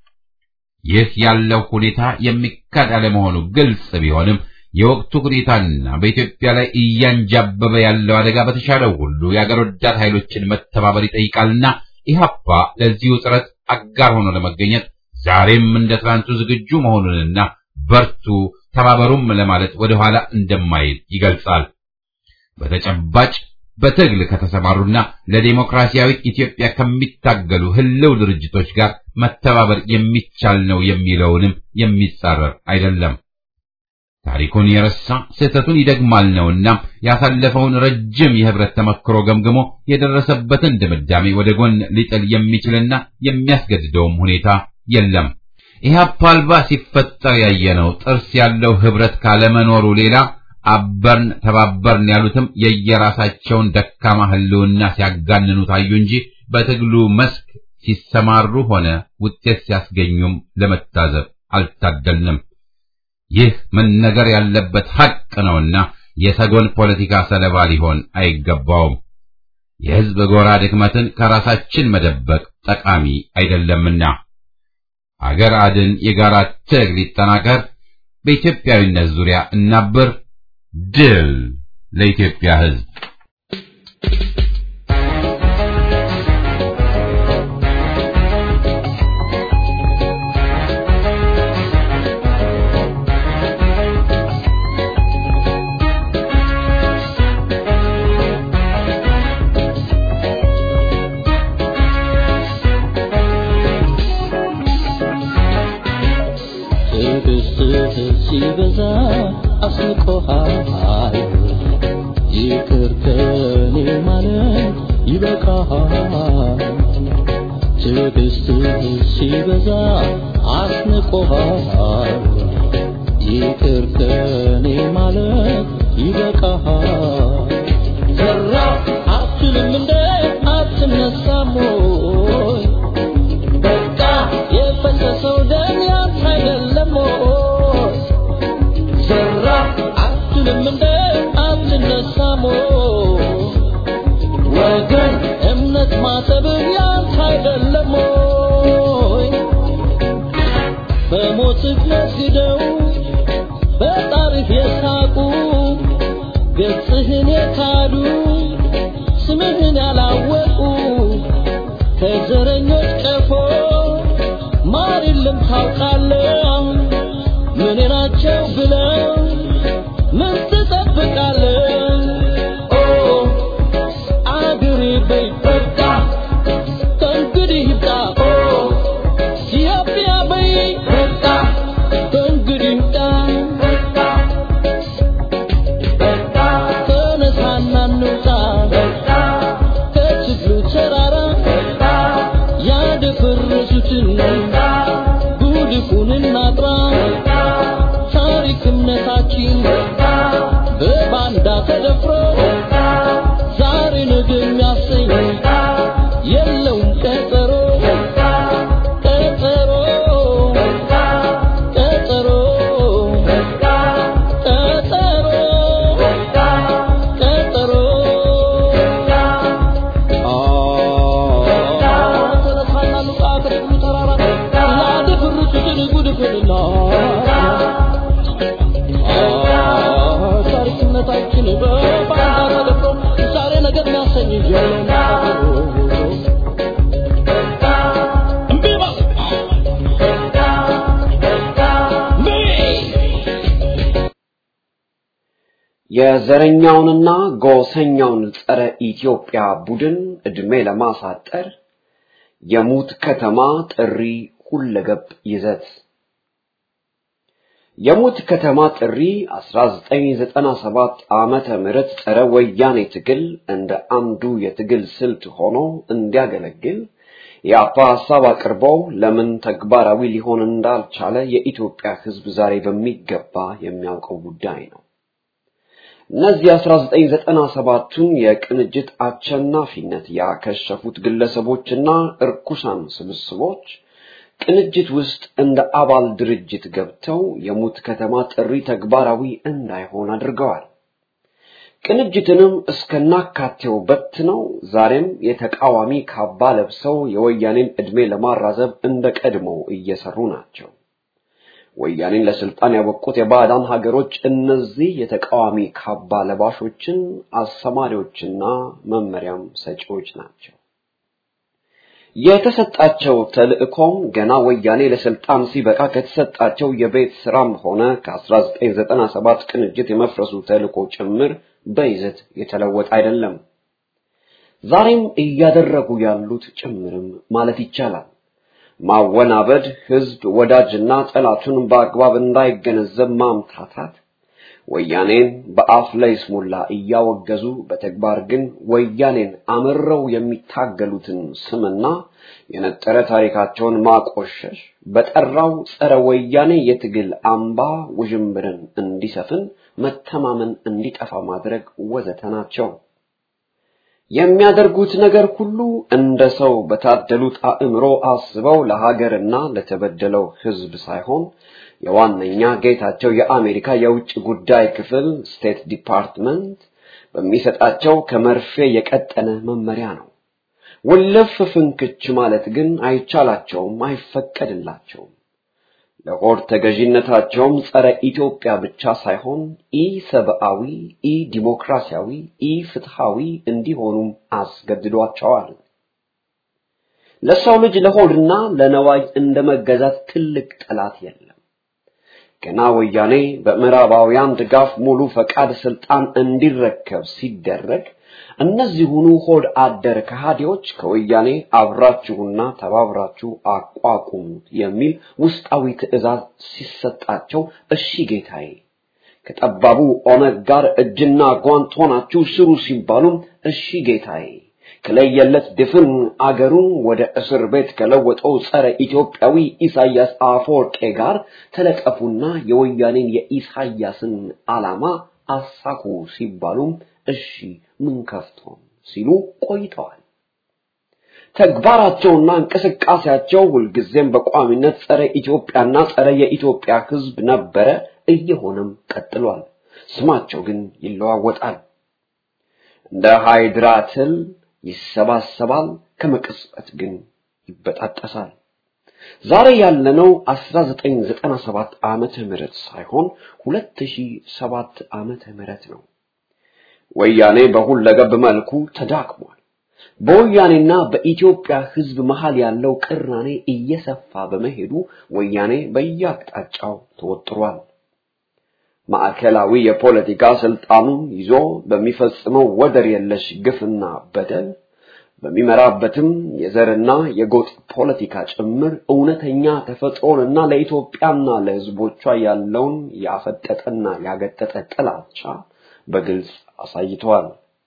ይህ ያለው ሁኔታ የሚካድ አለመሆኑ ግልጽ ቢሆንም የወቅቱ ሁኔታና በኢትዮጵያ ላይ እያንጃበበ ያለው አደጋ በተሻለው ሁሉ የአገር ወዳድ ኃይሎችን መተባበር ይጠይቃልና ኢህአፓ ለዚሁ ጥረት አጋር ሆኖ ለመገኘት ዛሬም እንደ ትናንቱ ዝግጁ መሆኑንና በርቱ ተባበሩም ለማለት ወደ ኋላ እንደማይል ይገልጻል። በተጨባጭ በትግል ከተሰማሩና ለዲሞክራሲያዊ ኢትዮጵያ ከሚታገሉ ህልው ድርጅቶች ጋር መተባበር የሚቻል ነው የሚለውንም የሚጻረር አይደለም። ታሪኩን የረሳ ስህተቱን ይደግማል ነውና ያሳለፈውን ረጅም የህብረት ተመክሮ ገምግሞ የደረሰበትን ድምዳሜ ወደ ጎን ሊጥል የሚችልና የሚያስገድደውም ሁኔታ የለም። ኢህአፓ አልባ ሲፈጠር ያየነው ጥርስ ያለው ህብረት ካለመኖሩ ሌላ አበርን ተባበርን ያሉትም የየራሳቸውን ደካማ ህልውና ሲያጋንኑ ታዩ እንጂ በትግሉ መስክ ሲሰማሩ ሆነ ውጤት ሲያስገኙም ለመታዘብ አልታደልንም። ይህ መነገር ያለበት ሐቅ ነውና የሰጎን ፖለቲካ ሰለባ ሊሆን አይገባውም። የህዝብ ጎራ ድክመትን ከራሳችን መደበቅ ጠቃሚ አይደለምና አገር አድን የጋራ ትግል ሊጠናከር በኢትዮጵያዊነት ዙሪያ እናብር። ድል ለኢትዮጵያ ህዝብ! ሲበዛ አስቆሃል ይቅር ከኔ ማለት ይበቃሃል። ትዕግስትህ ሲበዛ አስቆሃል ይቅር ከኔ ማለት ይበቃሃል። ዘራ አትልም እንደ አትነሳም ወይ በቃ የፈሰሰው ደም ያንተ አይደለም ወይ? ዘራ አትልም እንደ አትነሳም ወገን እምነት ማሰብህ ያንተ አይደለም ወይ? በሞትህ ነግደው በጣርህ የሳቁ ገጽህን የካዱ ስምህን ያላወቁ ከዘረኞች ቀፎ ማር የለም ታውቃለህ። ምን ናቸው ብለው ምን ትጠብቃለህ? ኦ አገሬ በይ በቃ ከእንግዲህ ይብቃ። ኦ ኢትዮጵያ በይ በቃ ከእንግዲህ ይብቃ። ተነሳና እንውጣ ከችግሩ ተራራ ተራራ ላደፍሩት ጉድ ጉድና ታሪክነታችን በባንዳ ተደፍሮ ዛሬ ነገር የሚያሰኝ ጀለና የዘረኛውንና ጎሰኛውን ጸረ ኢትዮጵያ ቡድን እድሜ ለማሳጠር የሙት ከተማ ጥሪ ሁለገብ ይዘት የሙት ከተማ ጥሪ አስራ ዘጠኝ ዘጠና ሰባት ዓመተ ምህረት ጸረ ወያኔ ትግል እንደ አንዱ የትግል ስልት ሆኖ እንዲያገለግል የአፓ ሐሳብ አቅርበው ለምን ተግባራዊ ሊሆን እንዳልቻለ የኢትዮጵያ ሕዝብ ዛሬ በሚገባ የሚያውቀው ጉዳይ ነው። እነዚህ አስራ ዘጠኝ ዘጠና ሰባቱን የቅንጅት አሸናፊነት ያከሸፉት ግለሰቦችና እርኩሳን ስብስቦች ቅንጅት ውስጥ እንደ አባል ድርጅት ገብተው የሙት ከተማ ጥሪ ተግባራዊ እንዳይሆን አድርገዋል። ቅንጅትንም እስከናካቴው በትነው ዛሬም የተቃዋሚ ካባ ለብሰው የወያኔን እድሜ ለማራዘብ እንደቀድሞው እየሰሩ ናቸው። ወያኔን ለስልጣን ያበቁት የባዕዳን ሀገሮች እነዚህ የተቃዋሚ ካባ ለባሾችን አሰማሪዎችና መመሪያም ሰጪዎች ናቸው። የተሰጣቸው ተልእኮም ገና ወያኔ ለስልጣን ሲበቃ ከተሰጣቸው የቤት ስራም ሆነ ከ1997 ቅንጅት የመፍረሱ ተልእኮ ጭምር በይዘት የተለወጠ አይደለም። ዛሬም እያደረጉ ያሉት ጭምርም ማለት ይቻላል። ማወናበድ፣ ህዝብ ወዳጅና ጠላቱን በአግባብ እንዳይገነዘብ ማምታታት፣ ወያኔን በአፍ ላይ ስሙላ እያወገዙ በተግባር ግን ወያኔን አምረው የሚታገሉትን ስምና የነጠረ ታሪካቸውን ማቆሸሽ፣ በጠራው ጸረ ወያኔ የትግል አምባ ውዥንብርን እንዲሰፍን መተማመን እንዲጠፋ ማድረግ ወዘተ ናቸው። የሚያደርጉት ነገር ሁሉ እንደ ሰው በታደሉት አእምሮ አስበው ለሀገርና ለተበደለው ህዝብ ሳይሆን የዋነኛ ጌታቸው የአሜሪካ የውጭ ጉዳይ ክፍል ስቴት ዲፓርትመንት በሚሰጣቸው ከመርፌ የቀጠነ መመሪያ ነው። ወለፍ ፍንክች ማለት ግን አይቻላቸውም፣ አይፈቀድላቸውም። ለሆድ ተገዥነታቸውም ጸረ ኢትዮጵያ ብቻ ሳይሆን ኢ ሰብአዊ፣ ኢ ዲሞክራሲያዊ፣ ኢ ፍትሃዊ እንዲሆኑም አስገድዷቸዋል። ለሰው ልጅ ለሆድና ለነዋይ እንደመገዛት ትልቅ ጠላት የለም። ገና ወያኔ በምዕራባውያን ድጋፍ ሙሉ ፈቃድ ስልጣን እንዲረከብ ሲደረግ እነዚህ ሁሉ ሆድ አደር ከሃዲዎች ከወያኔ አብራችሁና ተባብራችሁ አቋቁሙት የሚል ውስጣዊ ትዕዛዝ ሲሰጣቸው እሺ ጌታዬ፣ ከጠባቡ ኦነግ ጋር እጅና ጓንት ሆናችሁ ስሩ ሲባሉም እሺ ጌታዬ፣ ከለየለት ድፍን አገሩን ወደ እስር ቤት ከለወጠው ጸረ ኢትዮጵያዊ ኢሳያስ አፈወርቄ ጋር ተለቀፉና የወያኔን የኢሳያስን ዓላማ አሳኩ ሲባሉም እሺ ምን ከፍቶን ሲሉ ቆይተዋል። ተግባራቸውና እንቅስቃሴያቸው ሁልጊዜም በቋሚነት ጸረ ኢትዮጵያና ጸረ የኢትዮጵያ ሕዝብ ነበረ፣ እየሆነም ቀጥሏል። ስማቸው ግን ይለዋወጣል። እንደ ሃይድራትል ይሰባሰባል፣ ከመቅጽበት ግን ይበጣጠሳል። ዛሬ ያለነው አስራ ዘጠኝ ዘጠና ሰባት ዓመተ ምህረት ሳይሆን ሁለት ሺህ ሰባት ዓመተ ምህረት ነው። ወያኔ በሁለገብ መልኩ ተዳክሟል። በወያኔና በኢትዮጵያ ሕዝብ መሃል ያለው ቅራኔ እየሰፋ በመሄዱ ወያኔ በየአቅጣጫው ተወጥሯል። ማዕከላዊ የፖለቲካ ስልጣኑን ይዞ በሚፈጽመው ወደር የለሽ ግፍና በደል በሚመራበትም የዘርና የጎጥ ፖለቲካ ጭምር እውነተኛ ተፈጥሮንና ለኢትዮጵያና ለሕዝቦቿ ያለውን ያፈጠጠና ያገጠጠ ጥላቻ በግልጽ አሳይቷል።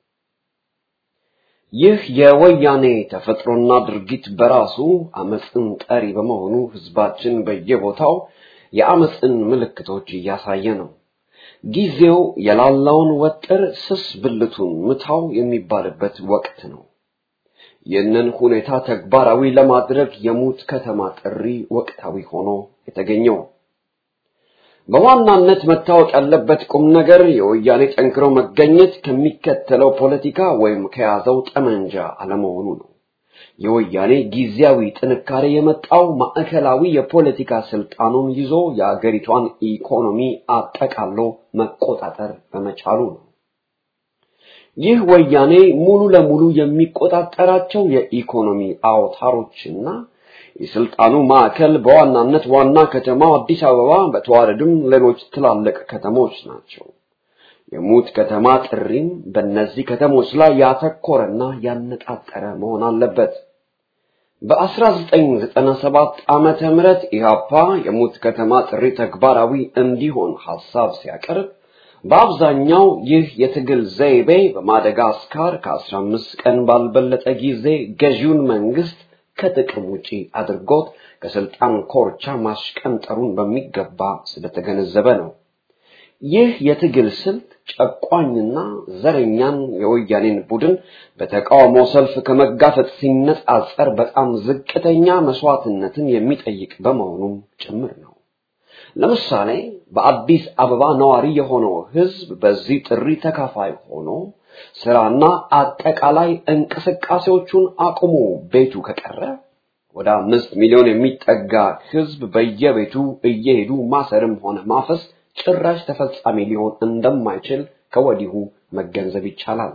ይህ የወያኔ ተፈጥሮና ድርጊት በራሱ አመጽን ጠሪ በመሆኑ ሕዝባችን በየቦታው የአመጽን ምልክቶች እያሳየ ነው። ጊዜው የላላውን ወጥር ስስ ብልቱን ምታው የሚባልበት ወቅት ነው። ይህንን ሁኔታ ተግባራዊ ለማድረግ የሙት ከተማ ጥሪ ወቅታዊ ሆኖ የተገኘው በዋናነት መታወቅ ያለበት ቁም ነገር የወያኔ ጠንክሮ መገኘት ከሚከተለው ፖለቲካ ወይም ከያዘው ጠመንጃ አለመሆኑ ነው። የወያኔ ጊዜያዊ ጥንካሬ የመጣው ማዕከላዊ የፖለቲካ ስልጣኑን ይዞ የአገሪቷን ኢኮኖሚ አጠቃሎ መቆጣጠር በመቻሉ ነው። ይህ ወያኔ ሙሉ ለሙሉ የሚቆጣጠራቸው የኢኮኖሚ አውታሮችና የስልጣኑ ማዕከል በዋናነት ዋና ከተማው አዲስ አበባ በተዋረድም ሌሎች ትላልቅ ከተሞች ናቸው። የሙት ከተማ ጥሪም በእነዚህ ከተሞች ላይ ያተኮረና ያነጣጠረ መሆን አለበት። በ1997 ዓመተ ምህረት ኢህአፓ የሙት ከተማ ጥሪ ተግባራዊ እንዲሆን ሐሳብ ሲያቀርብ በአብዛኛው ይህ የትግል ዘይቤ በማደጋስካር ከአስራ አምስት ቀን ባልበለጠ ጊዜ ገዢውን መንግስት ከጥቅም ውጪ አድርጎት ከስልጣን ኮርቻ ማሽቀንጠሩን በሚገባ ስለተገነዘበ ነው። ይህ የትግል ስልት ጨቋኝና ዘረኛን የወያኔን ቡድን በተቃውሞ ሰልፍ ከመጋፈጥ ሲነጻጸር በጣም ዝቅተኛ መስዋዕትነትን የሚጠይቅ በመሆኑ ጭምር ነው። ለምሳሌ በአዲስ አበባ ነዋሪ የሆነው ህዝብ በዚህ ጥሪ ተካፋይ ሆኖ ስራና አጠቃላይ እንቅስቃሴዎቹን አቁሞ ቤቱ ከቀረ ወደ አምስት ሚሊዮን የሚጠጋ ህዝብ በየቤቱ እየሄዱ ማሰርም ሆነ ማፈስ ጭራሽ ተፈጻሚ ሊሆን እንደማይችል ከወዲሁ መገንዘብ ይቻላል።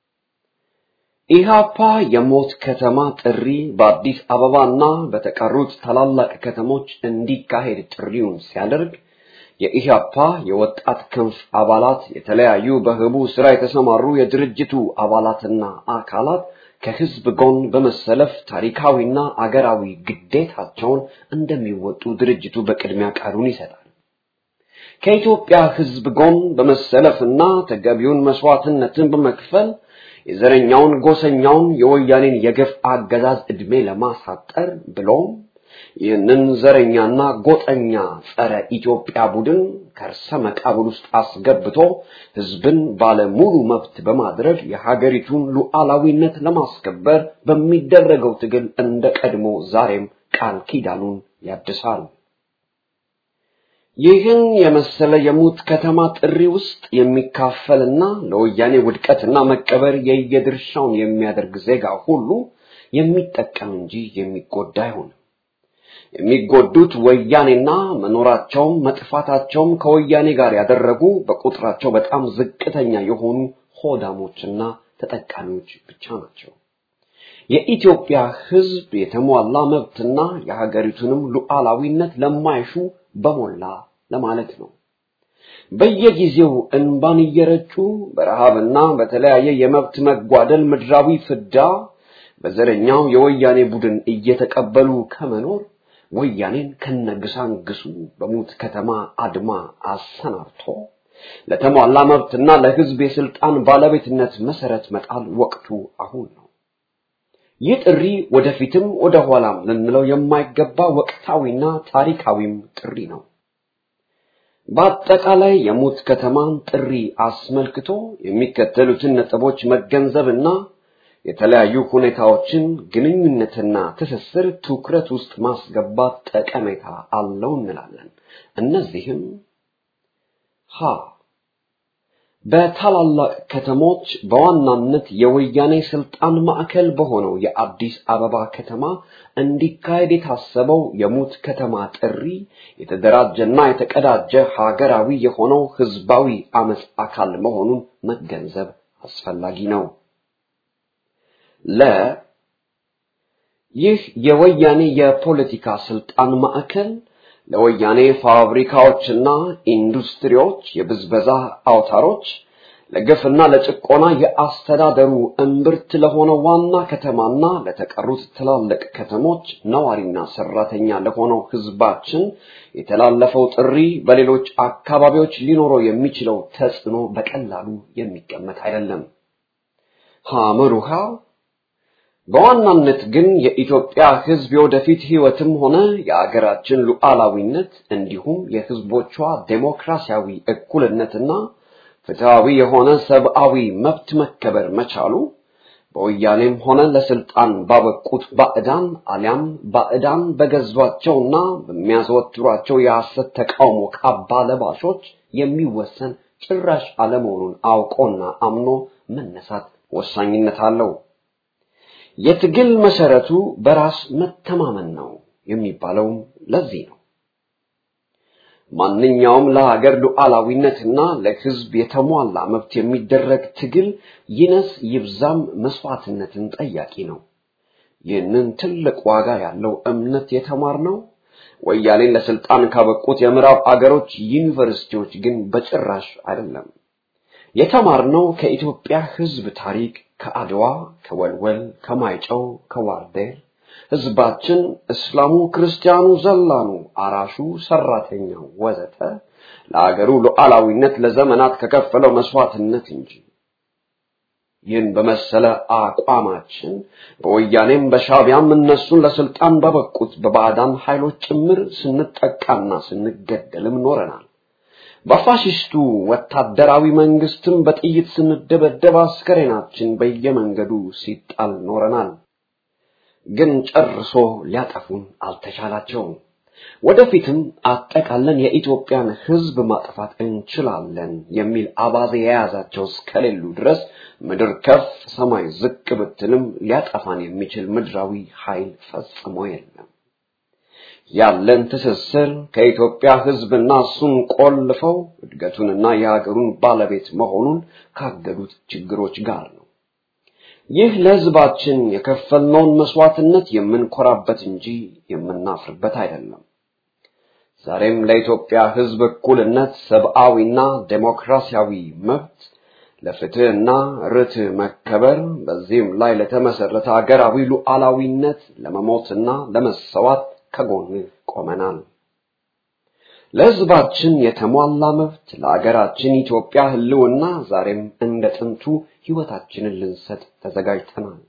ኢህአፓ የሞት ከተማ ጥሪ በአዲስ አበባና በተቀሩት ታላላቅ ከተሞች እንዲካሄድ ጥሪውን ሲያደርግ የኢህአፓ የወጣት ክንፍ አባላት የተለያዩ በህቡ ስራ የተሰማሩ የድርጅቱ አባላትና አካላት ከህዝብ ጎን በመሰለፍ ታሪካዊና አገራዊ ግዴታቸውን እንደሚወጡ ድርጅቱ በቅድሚያ ቃሉን ይሰጣል። ከኢትዮጵያ ህዝብ ጎን በመሰለፍና ተገቢውን መስዋዕትነትን በመክፈል የዘረኛውን ጎሰኛውን የወያኔን የግፍ አገዛዝ እድሜ ለማሳጠር ብሎም ይህንን ዘረኛና ጎጠኛ ጸረ ኢትዮጵያ ቡድን ከርሰ መቃብር ውስጥ አስገብቶ ህዝብን ባለ ሙሉ መብት በማድረግ የሀገሪቱን ሉዓላዊነት ለማስከበር በሚደረገው ትግል እንደቀድሞ ዛሬም ቃል ኪዳኑን ያድሳል። ይህን የመሰለ የሙት ከተማ ጥሪ ውስጥ የሚካፈልና ለወያኔ ውድቀትና መቀበር የየድርሻውን የሚያደርግ ዜጋ ሁሉ የሚጠቀም እንጂ የሚጎዳ አይሆንም። የሚጎዱት ወያኔና መኖራቸውም መጥፋታቸውም ከወያኔ ጋር ያደረጉ በቁጥራቸው በጣም ዝቅተኛ የሆኑ ሆዳሞችና ተጠቃሚዎች ብቻ ናቸው። የኢትዮጵያ ህዝብ የተሟላ መብትና የሀገሪቱንም ሉዓላዊነት ለማይሹ በሞላ ለማለት ነው። በየጊዜው እንባን እየረጩ በረሃብና በተለያየ የመብት መጓደል ምድራዊ ፍዳ በዘረኛው የወያኔ ቡድን እየተቀበሉ ከመኖር ወያኔን ከነግሳንግሱ በሙት ከተማ አድማ አሰናብቶ ለተሟላ መብትና ለህዝብ የስልጣን ባለቤትነት መሰረት መጣል ወቅቱ አሁን ነው። ይህ ጥሪ ወደፊትም ወደ ኋላም ልንለው የማይገባ ወቅታዊና ታሪካዊም ጥሪ ነው። በአጠቃላይ የሙት ከተማን ጥሪ አስመልክቶ የሚከተሉትን ነጥቦች መገንዘብና የተለያዩ ሁኔታዎችን ግንኙነትና ትስስር ትኩረት ውስጥ ማስገባት ጠቀሜታ አለው እንላለን። እነዚህም ሀ በታላላቅ ከተሞች በዋናነት የወያኔ ስልጣን ማዕከል በሆነው የአዲስ አበባ ከተማ እንዲካሄድ የታሰበው የሙት ከተማ ጥሪ የተደራጀና የተቀዳጀ ሀገራዊ የሆነው ህዝባዊ አመጽ አካል መሆኑን መገንዘብ አስፈላጊ ነው። ለ ይህ የወያኔ የፖለቲካ ስልጣን ማዕከል ለወያኔ ፋብሪካዎችና ኢንዱስትሪዎች የብዝበዛ አውታሮች ለግፍና ለጭቆና የአስተዳደሩ እምብርት ለሆነው ዋና ከተማና ለተቀሩት ትላልቅ ከተሞች ነዋሪና ሰራተኛ ለሆነው ህዝባችን የተላለፈው ጥሪ በሌሎች አካባቢዎች ሊኖረው የሚችለው ተጽዕኖ በቀላሉ የሚገመት አይደለም። ሐመሩሃ በዋናነት ግን የኢትዮጵያ ህዝብ የወደፊት ህይወትም ሆነ የአገራችን ሉዓላዊነት እንዲሁም የህዝቦቿ ዴሞክራሲያዊ እኩልነትና ፍትሃዊ የሆነ ሰብአዊ መብት መከበር መቻሉ በወያኔም ሆነ ለስልጣን ባበቁት ባዕዳን አሊያም ባዕዳን በገዟቸውና በሚያዘወትሯቸው የሐሰት ተቃውሞ ካባ ለባሾች የሚወሰን ጭራሽ አለመሆኑን አውቆና አምኖ መነሳት ወሳኝነት አለው። የትግል መሰረቱ በራስ መተማመን ነው የሚባለው ለዚህ ነው። ማንኛውም ለሀገር ሉዓላዊነትና ለሕዝብ የተሟላ መብት የሚደረግ ትግል ይነስ ይብዛም መስዋዕትነትን ጠያቂ ነው። ይህንን ትልቅ ዋጋ ያለው እምነት የተማርነው ወያኔን ለስልጣን ካበቁት የምዕራብ አገሮች ዩኒቨርሲቲዎች ግን በጭራሽ አይደለም። የተማርነው ከኢትዮጵያ ሕዝብ ታሪክ፣ ከአድዋ፣ ከወልወል፣ ከማይጨው፣ ከዋርዴር ሕዝባችን እስላሙ፣ ክርስቲያኑ፣ ዘላኑ፣ አራሹ፣ ሰራተኛው ወዘተ ለአገሩ ሉዓላዊነት ለዘመናት ከከፈለው መስዋዕትነት እንጂ። ይህን በመሰለ አቋማችን በወያኔም በሻዕቢያም እነሱን ለስልጣን በበቁት በባዕዳን ኃይሎች ጭምር ስንጠቃና ስንገደልም ኖረናል። በፋሽስቱ ወታደራዊ መንግስትም በጥይት ስንደበደብ አስከሬናችን በየመንገዱ ሲጣል ኖረናል። ግን ጨርሶ ሊያጠፉን አልተቻላቸውም። ወደፊትም አጠቃለን የኢትዮጵያን ሕዝብ ማጥፋት እንችላለን የሚል አባዜ የያዛቸው እስከሌሉ ድረስ ምድር ከፍ ሰማይ ዝቅ ብትልም ሊያጠፋን የሚችል ምድራዊ ኃይል ፈጽሞ የለም። ያለን ትስስር ከኢትዮጵያ ሕዝብና እሱን ቆልፈው እድገቱንና የሀገሩን ባለቤት መሆኑን ካገዱት ችግሮች ጋር ነው። ይህ ለሕዝባችን የከፈልነውን መስዋዕትነት የምንኮራበት እንጂ የምናፍርበት አይደለም። ዛሬም ለኢትዮጵያ ሕዝብ እኩልነት፣ ሰብአዊና ዴሞክራሲያዊ መብት፣ ለፍትህና ርትዕ መከበር፣ በዚህም ላይ ለተመሰረተ ሀገራዊ ሉዓላዊነት ለመሞትና ለመሰዋት ከጎን ቆመናል። ለሕዝባችን የተሟላ መብት፣ ለሀገራችን ኢትዮጵያ ህልውና ዛሬም እንደ ጥንቱ ሕይወታችንን ልንሰጥ ተዘጋጅተናል።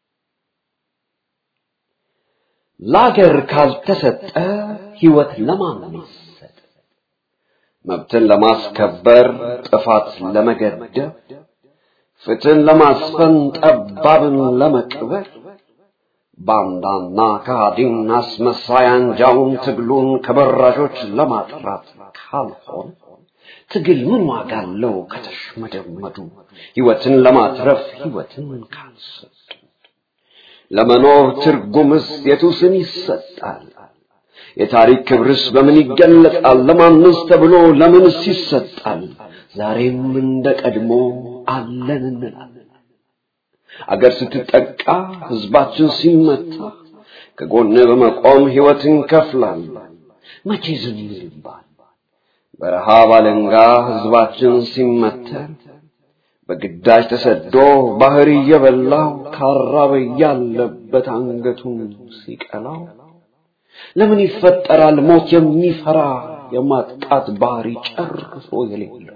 ለሀገር ካልተሰጠ ሕይወት ለማን ይሰጥ? መብትን ለማስከበር ጥፋት ለመገደብ፣ ፍትህን ለማስፈን ጠባብን ለመቅበር፣ ባንዳና ከሃዲን አስመሳይ አንጃውን ትግሉን ከበራዦች ለማጥራት ካልሆነ ትግል ምን ዋጋ አለው ከተሽመደመዱ ሕይወትን ለማትረፍ ሕይወትን ካልሰጡ? ለመኖር ትርጉምስ የቱስን ይሰጣል? የታሪክ ክብርስ በምን ይገለጣል? ለማንስ ተብሎ ለምንስ ይሰጣል? ዛሬም እንደ ቀድሞ አለን እንላለን። አገር ስትጠቃ፣ ሕዝባችን ሲመታ ከጎን በመቆም ሕይወትን ከፍላለን። መቼ ዝም ይባል? በረሃብ አለንጋ ሕዝባችን ሲመተር፣ በግዳጅ ተሰዶ ባህር እየበላው ካራበ ያለበት አንገቱን ሲቀላው፣ ለምን ይፈጠራል ሞት የሚፈራ የማጥቃት ባህሪ ጨርሶ የሌለው?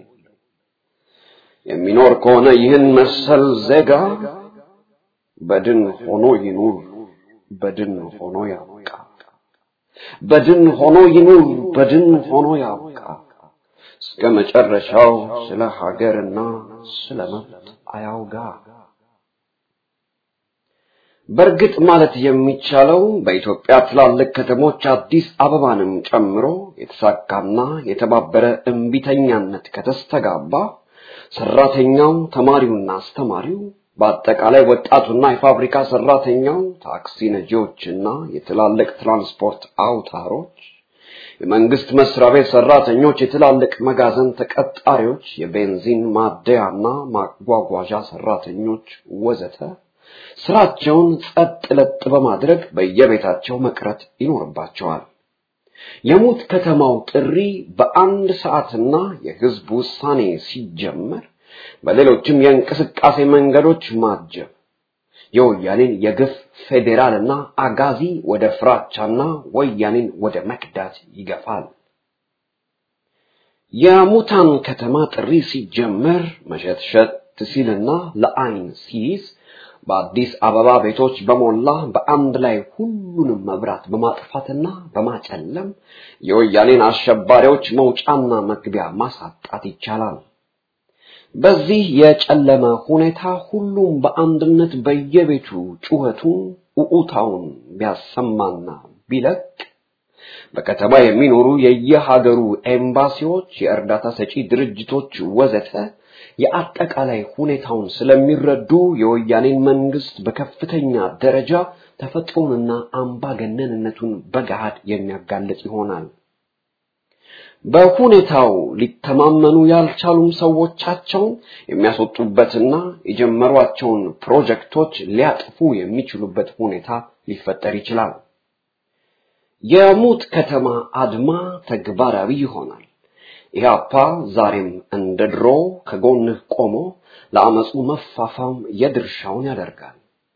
የሚኖር ከሆነ ይህን መሰል ዜጋ በድን ሆኖ ይኑር፣ በድን ሆኖ ያብቃ። በድን ሆኖ ይኑር፣ በድን ሆኖ ያብቃ። እስከ መጨረሻው ስለ ሀገርና ስለ መብት አያውጋ። በርግጥ ማለት የሚቻለው በኢትዮጵያ ትላልቅ ከተሞች አዲስ አበባንም ጨምሮ የተሳካና የተባበረ እምቢተኛነት ከተስተጋባ ሰራተኛው፣ ተማሪውና አስተማሪው፣ በአጠቃላይ ወጣቱና የፋብሪካ ሰራተኛው፣ ታክሲ ነጂዎችና የትላልቅ ትራንስፖርት አውታሮች፣ የመንግስት መስሪያ ቤት ሰራተኞች፣ የትላልቅ መጋዘን ተቀጣሪዎች፣ የቤንዚን ማደያና ማጓጓዣ ሰራተኞች ወዘተ ስራቸውን ጸጥ ለጥ በማድረግ በየቤታቸው መቅረት ይኖርባቸዋል። የሙት ከተማው ጥሪ በአንድ ሰዓትና የህዝብ ውሳኔ ሲጀመር በሌሎችም የእንቅስቃሴ መንገዶች ማጀብ የወያኔን የግፍ ፌዴራልና አጋዚ ወደ ፍራቻና ወያኔን ወደ መክዳት ይገፋል። የሙታን ከተማ ጥሪ ሲጀመር መሸትሸት ሲልና ለአይን ሲይዝ በአዲስ አበባ ቤቶች በሞላ በአንድ ላይ ሁሉንም መብራት በማጥፋትና በማጨለም የወያኔን አሸባሪዎች መውጫና መግቢያ ማሳጣት ይቻላል። በዚህ የጨለመ ሁኔታ ሁሉም በአንድነት በየቤቱ ጩኸቱን ኡኡታውን ቢያሰማና ቢለቅ በከተማ የሚኖሩ የየሀገሩ ኤምባሲዎች፣ የእርዳታ ሰጪ ድርጅቶች ወዘተ የአጠቃላይ ሁኔታውን ስለሚረዱ የወያኔን መንግስት በከፍተኛ ደረጃ ተፈጥሮንና አምባገነንነቱን በገሃድ የሚያጋልጥ ይሆናል። በሁኔታው ሊተማመኑ ያልቻሉም ሰዎቻቸው የሚያስወጡበትና የጀመሯቸውን ፕሮጀክቶች ሊያጥፉ የሚችሉበት ሁኔታ ሊፈጠር ይችላል። የሙት ከተማ አድማ ተግባራዊ ይሆናል። ኢህአፓ ዛሬም እንደድሮ ከጎንህ ቆሞ ለአመጹ መፋፋም የድርሻውን ያደርጋል።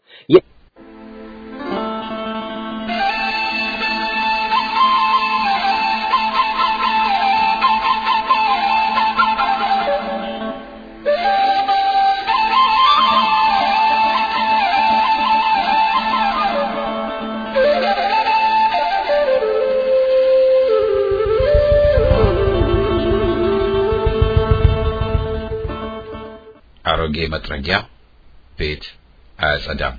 አሮጌ መጥረጊያ ቤት አያጸዳም።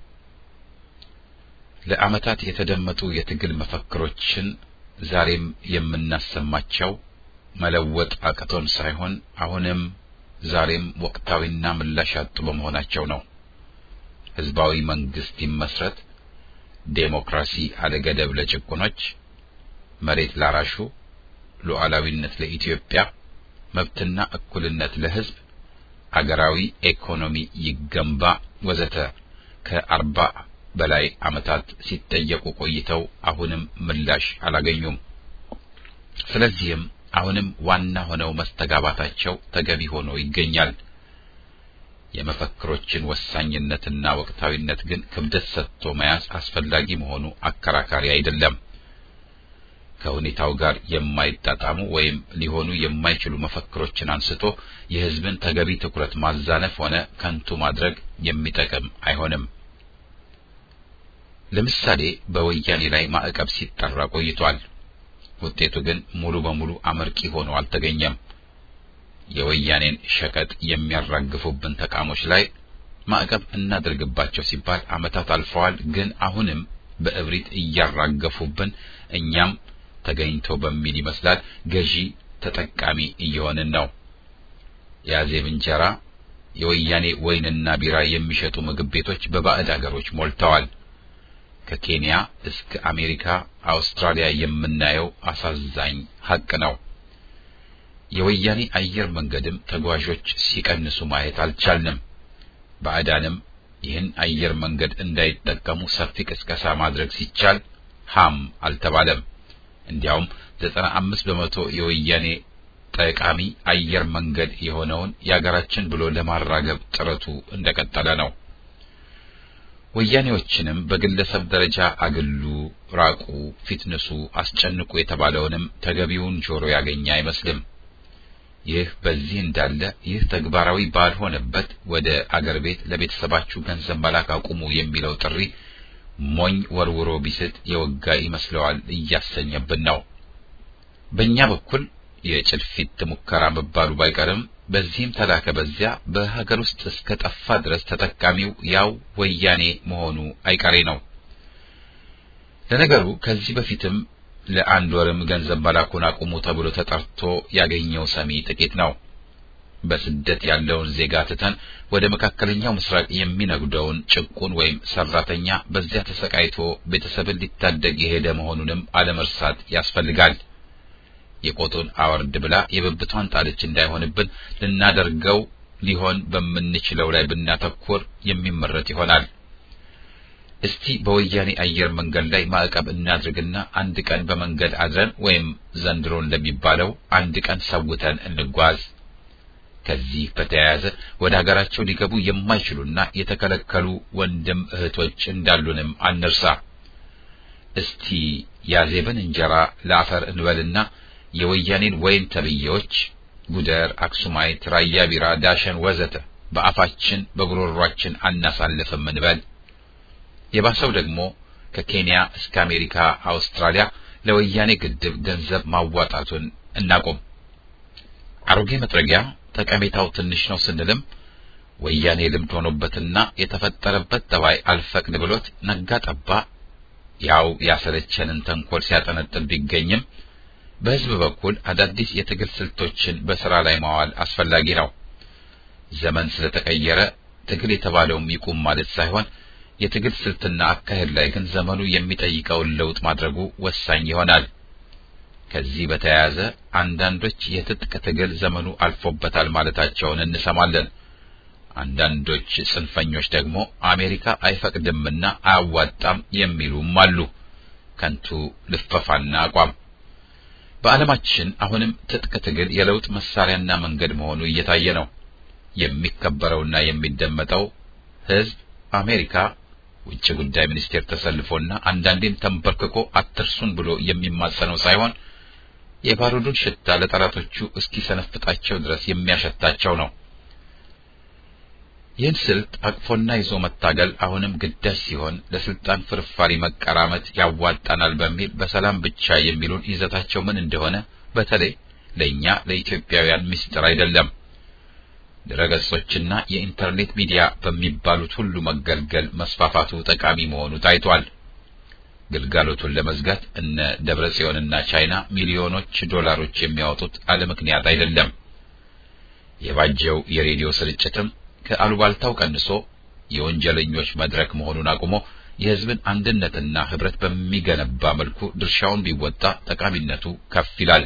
ለዓመታት የተደመጡ የትግል መፈክሮችን ዛሬም የምናሰማቸው መለወጥ አቅቶን ሳይሆን አሁንም ዛሬም ወቅታዊና ምላሽ ያጡ በመሆናቸው ነው። ህዝባዊ መንግስት ይመስረት፣ ዴሞክራሲ አለገደብ ለጭቁኖች፣ መሬት ላራሹ፣ ሉዓላዊነት ለኢትዮጵያ፣ መብትና እኩልነት ለህዝብ፣ አገራዊ ኢኮኖሚ ይገንባ ወዘተ ከአርባ በላይ ዓመታት ሲጠየቁ ቆይተው አሁንም ምላሽ አላገኙም። ስለዚህም አሁንም ዋና ሆነው መስተጋባታቸው ተገቢ ሆኖ ይገኛል። የመፈክሮችን ወሳኝነትና ወቅታዊነት ግን ክብደት ሰጥቶ መያዝ አስፈላጊ መሆኑ አከራካሪ አይደለም። ከሁኔታው ጋር የማይጣጣሙ ወይም ሊሆኑ የማይችሉ መፈክሮችን አንስቶ የህዝብን ተገቢ ትኩረት ማዛነፍ ሆነ ከንቱ ማድረግ የሚጠቅም አይሆንም። ለምሳሌ በወያኔ ላይ ማዕቀብ ሲጠራ ቆይቷል። ውጤቱ ግን ሙሉ በሙሉ አመርቂ ሆኖ አልተገኘም። የወያኔን ሸቀጥ የሚያራግፉብን ተቃሞች ላይ ማዕቀብ እናድርግባቸው ሲባል ዓመታት አልፈዋል። ግን አሁንም በእብሪት እያራገፉብን እኛም ተገኝቶ በሚል ይመስላል ገዢ ተጠቃሚ እየሆንን ነው። የአዜብ እንጀራ፣ የወያኔ ወይንና ቢራ የሚሸጡ ምግብ ቤቶች በባዕድ አገሮች ሞልተዋል። ከኬንያ እስከ አሜሪካ፣ አውስትራሊያ የምናየው አሳዛኝ ሀቅ ነው። የወያኔ አየር መንገድም ተጓዦች ሲቀንሱ ማየት አልቻልንም። ባዕዳንም ይህን አየር መንገድ እንዳይጠቀሙ ሰፊ ቅስቀሳ ማድረግ ሲቻል ሃም አልተባለም። እንዲያውም ዘጠና አምስት በመቶ የወያኔ ጠቃሚ አየር መንገድ የሆነውን ያገራችን ብሎ ለማራገብ ጥረቱ እንደቀጠለ ነው። ወያኔዎችንም በግለሰብ ደረጃ አግሉ፣ ራቁ፣ ፊትነሱ፣ አስጨንቁ የተባለውንም ተገቢውን ጆሮ ያገኘ አይመስልም። ይህ በዚህ እንዳለ ይህ ተግባራዊ ባልሆነበት ወደ አገር ቤት ለቤተሰባችሁ ገንዘብ መላክ አቁሙ የሚለው ጥሪ ሞኝ ወርውሮ ቢስት የወጋ ይመስለዋል እያሰኘብን ነው። በእኛ በኩል የጭልፊት ሙከራ መባሉ ባይቀርም በዚህም ተላከ በዚያ በሀገር ውስጥ እስከ ጠፋ ድረስ ተጠቃሚው ያው ወያኔ መሆኑ አይቀሬ ነው። ለነገሩ ከዚህ በፊትም ለአንድ ወርም ገንዘብ መላኩን አቁሙ ተብሎ ተጠርቶ ያገኘው ሰሚ ጥቂት ነው። በስደት ያለውን ዜጋ ትተን ወደ መካከለኛው ምስራቅ የሚነጉደውን ጭቁን ወይም ሰራተኛ በዚያ ተሰቃይቶ ቤተሰብን ሊታደግ የሄደ መሆኑንም አለመርሳት ያስፈልጋል። የቆጡን አወርድ ብላ የብብቷን ጣለች እንዳይሆንብን ልናደርገው ሊሆን በምንችለው ላይ ብናተኩር የሚመረጥ ይሆናል። እስቲ በወያኔ አየር መንገድ ላይ ማዕቀብ እናድርግና አንድ ቀን በመንገድ አድረን ወይም ዘንድሮ እንደሚባለው አንድ ቀን ሰውተን እንጓዝ። ከዚህ በተያያዘ ወደ ሀገራቸው ሊገቡ የማይችሉና የተከለከሉ ወንድም እህቶች እንዳሉንም አንርሳ። እስቲ ያዜብን እንጀራ ለአፈር እንበልና የወያኔን ወይን ተብዬዎች ጉደር፣ አክሱማይት፣ ራያ ቢራ፣ ዳሸን ወዘተ በአፋችን በጉሮሯችን አናሳልፍም እንበል። የባሰው ደግሞ ከኬንያ እስከ አሜሪካ፣ አውስትራሊያ ለወያኔ ግድብ ገንዘብ ማዋጣቱን እናቆም። አሮጌ መጥረጊያ ጠቀሜታው ትንሽ ነው ስንልም ወያኔ ልምድ ሆኖበትና የተፈጠረበት ተባይ አልፈቅድ ብሎት ነጋ ጠባ ያው ያሰለቸንን ተንኮል ሲያጠነጥል ቢገኝም በህዝብ በኩል አዳዲስ የትግል ስልቶችን በስራ ላይ ማዋል አስፈላጊ ነው። ዘመን ስለተቀየረ ትግል የተባለውም ይቁም ማለት ሳይሆን የትግል ስልትና አካሄድ ላይ ግን ዘመኑ የሚጠይቀውን ለውጥ ማድረጉ ወሳኝ ይሆናል። ከዚህ በተያያዘ አንዳንዶች የትጥቅ ትግል ዘመኑ አልፎበታል ማለታቸውን እንሰማለን። አንዳንዶች ጽንፈኞች ደግሞ አሜሪካ አይፈቅድምና አያዋጣም የሚሉም አሉ። ከንቱ ልፈፋና አቋም። በዓለማችን አሁንም ትጥቅ ትግል የለውጥ መሳሪያና መንገድ መሆኑ እየታየ ነው። የሚከበረውና የሚደመጠው ህዝብ አሜሪካ ውጭ ጉዳይ ሚኒስቴር ተሰልፎና አንዳንዴም ተንበርክኮ አትርሱን ብሎ የሚማጸነው ሳይሆን የባሩዱን ሽታ ለጠላቶቹ እስኪሰነፍጣቸው ድረስ የሚያሸታቸው ነው። ይህን ስልት አቅፎና ይዞ መታገል አሁንም ግዳጅ ሲሆን ለስልጣን ፍርፋሪ መቀራመት ያዋጣናል በሚል በሰላም ብቻ የሚሉን ይዘታቸው ምን እንደሆነ በተለይ ለኛ ለኢትዮጵያውያን ምስጢር አይደለም። ድረገጾችና የኢንተርኔት ሚዲያ በሚባሉት ሁሉ መገልገል መስፋፋቱ ጠቃሚ መሆኑ ታይቷል። ግልጋሎቱን ለመዝጋት እነ ደብረጽዮንና ቻይና ሚሊዮኖች ዶላሮች የሚያወጡት አለ ምክንያት አይደለም። የባጀው የሬዲዮ ስርጭትም ከአሉባልታው ቀንሶ የወንጀለኞች መድረክ መሆኑን አቁሞ የህዝብን አንድነትና ህብረት በሚገነባ መልኩ ድርሻውን ቢወጣ ጠቃሚነቱ ከፍ ይላል።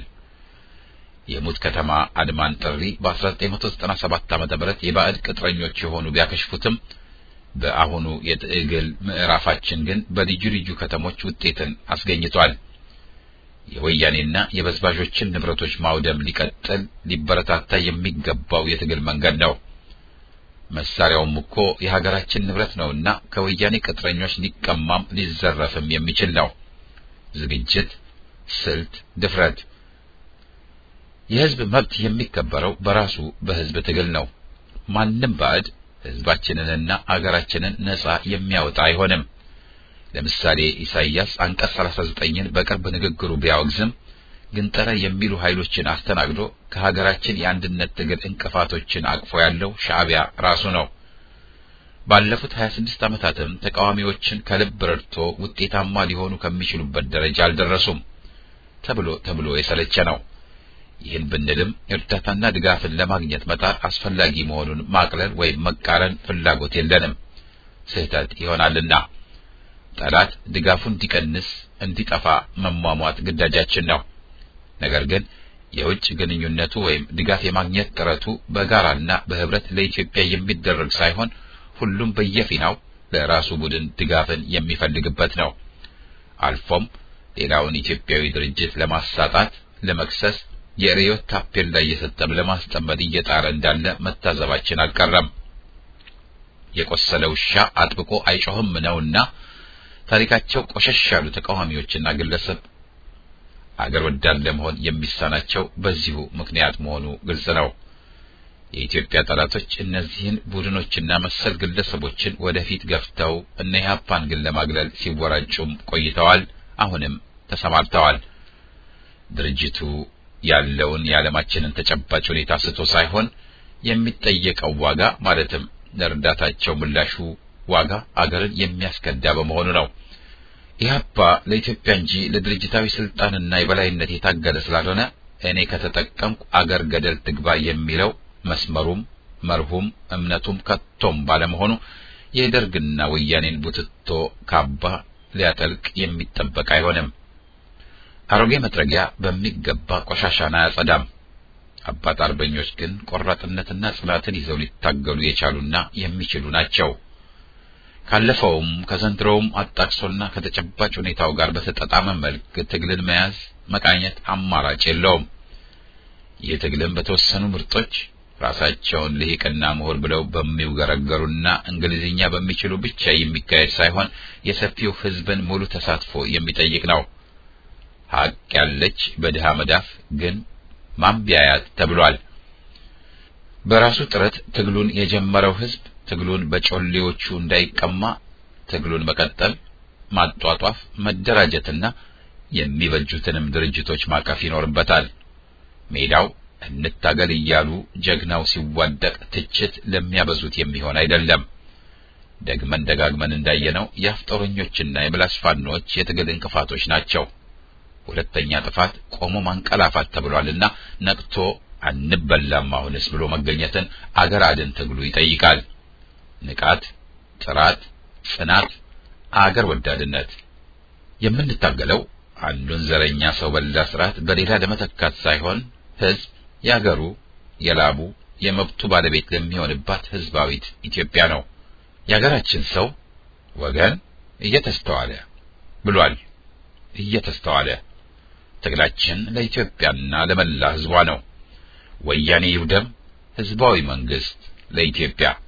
የሙት ከተማ አድማን ጥሪ በ1997 ዓመተ ምህረት የባዕድ ቅጥረኞች የሆኑ ቢያከሽፉትም በአሁኑ የትግል ምዕራፋችን ግን በልዩ ልዩ ከተሞች ውጤትን አስገኝቷል። የወያኔና የበዝባዦችን ንብረቶች ማውደም ሊቀጥል ሊበረታታ የሚገባው የትግል መንገድ ነው። መሳሪያውም እኮ የሀገራችን ንብረት ነውና ከወያኔ ቅጥረኞች ሊቀማም ሊዘረፍም የሚችል ነው። ዝግጅት፣ ስልት፣ ድፍረት። የህዝብ መብት የሚከበረው በራሱ በህዝብ ትግል ነው። ማንም ባዕድ ህዝባችንንና አገራችንን ነጻ የሚያወጣ አይሆንም። ለምሳሌ ኢሳይያስ አንቀጽ ሰላሳ ዘጠኝን በቅርብ ንግግሩ ቢያወግዝም ግንጠራ የሚሉ ኃይሎችን አስተናግዶ ከሀገራችን የአንድነት ትግል እንቅፋቶችን አቅፎ ያለው ሻዕቢያ ራሱ ነው። ባለፉት ሀያ ስድስት ዓመታትም ተቃዋሚዎችን ከልብ ረድቶ ውጤታማ ሊሆኑ ከሚችሉበት ደረጃ አልደረሱም ተብሎ ተብሎ የሰለቸ ነው። ይህን ብንልም እርዳታና ድጋፍን ለማግኘት መጣር አስፈላጊ መሆኑን ማቅለል ወይም መቃረን ፍላጎት የለንም። ስህተት ይሆናልና ጠላት ድጋፉን እንዲቀንስ እንዲጠፋ መሟሟት ግዳጃችን ነው። ነገር ግን የውጭ ግንኙነቱ ወይም ድጋፍ የማግኘት ጥረቱ በጋራና በህብረት ለኢትዮጵያ የሚደረግ ሳይሆን ሁሉም በየፊናው ለራሱ ቡድን ድጋፍን የሚፈልግበት ነው። አልፎም ሌላውን ኢትዮጵያዊ ድርጅት ለማሳጣት ለመክሰስ የሪዮት ታፔላ እየሰጠም ለማስጠመድ እየጣረ እንዳለ መታዘባችን አልቀረም። የቆሰለ ውሻ አጥብቆ አይጮህም ነውና ታሪካቸው ቆሸሽ ያሉ ተቃዋሚዎችና ግለሰብ አገር ወዳድ ለመሆን የሚሳናቸው በዚሁ ምክንያት መሆኑ ግልጽ ነው። የኢትዮጵያ ጠላቶች እነዚህን ቡድኖችና መሰል ግለሰቦችን ወደፊት ገፍተው እነ ኢህአፓን ግን ለማግለል ሲወራጩም ቆይተዋል። አሁንም ተሰማርተዋል። ድርጅቱ ያለውን የዓለማችንን ተጨባጭ ሁኔታ ስቶ ሳይሆን የሚጠየቀው ዋጋ ማለትም ለእርዳታቸው ምላሹ ዋጋ አገርን የሚያስከዳ በመሆኑ ነው። ኢህአፓ ለኢትዮጵያ እንጂ ለድርጅታዊ ስልጣንና የበላይነት የታገለ ስላልሆነ እኔ ከተጠቀምኩ አገር ገደል ትግባ የሚለው መስመሩም መርሁም እምነቱም ከቶም ባለመሆኑ የደርግና ወያኔን ቡትቶ ካባ ሊያጠልቅ የሚጠበቅ አይሆንም። አሮጌ መጥረጊያ በሚገባ ቆሻሻና ያጸዳም። አባት አርበኞች ግን ቆራጥነትና ጽናትን ይዘው ሊታገሉ የቻሉና የሚችሉ ናቸው። ካለፈውም ከዘንድሮውም አጣቅሶና ከተጨባጭ ሁኔታው ጋር በተጣጣመ መልክ ትግልን መያዝ መቃኘት አማራጭ የለውም። የትግልን በተወሰኑ ምርጦች ራሳቸውን ልሂቅና ምሁር ብለው በሚውገረገሩና እንግሊዝኛ በሚችሉ ብቻ የሚካሄድ ሳይሆን የሰፊው ህዝብን ሙሉ ተሳትፎ የሚጠይቅ ነው። ሀቅ ያለች በድሃ መዳፍ ግን ማንቢያያት ተብሏል። በራሱ ጥረት ትግሉን የጀመረው ህዝብ ትግሉን በጮሌዎቹ እንዳይቀማ ትግሉን መቀጠል፣ ማጧጧፍ፣ መደራጀትና የሚበጁትንም ድርጅቶች ማቀፍ ይኖርበታል። ሜዳው እንታገል እያሉ ጀግናው ሲዋደቅ ትችት ለሚያበዙት የሚሆን አይደለም። ደግመን ደጋግመን እንዳየነው የአፍጦረኞችና የምላስ ፋኖች የትግል እንቅፋቶች ናቸው። ሁለተኛ ጥፋት ቆሞ ማንቀላፋት ተብሏልና ነቅቶ አንበላም አሁንስ ብሎ መገኘትን አገር አድን ትግሉ ይጠይቃል። ንቃት፣ ጥራት፣ ጽናት፣ አገር ወዳድነት። የምንታገለው አንዱን ዘረኛ ሰው በላ ስርዓት በሌላ ለመተካት ሳይሆን ህዝብ ያገሩ የላቡ የመብቱ ባለቤት ለሚሆንባት ህዝባዊት ኢትዮጵያ ነው። ያገራችን ሰው ወገን እየተስተዋለ ብሏል። እየተስተዋለ ትግላችን ለኢትዮጵያና ለመላ ህዝቧ ነው። ወያኔ ይውደም፣ ህዝባዊ መንግስት ለኢትዮጵያ።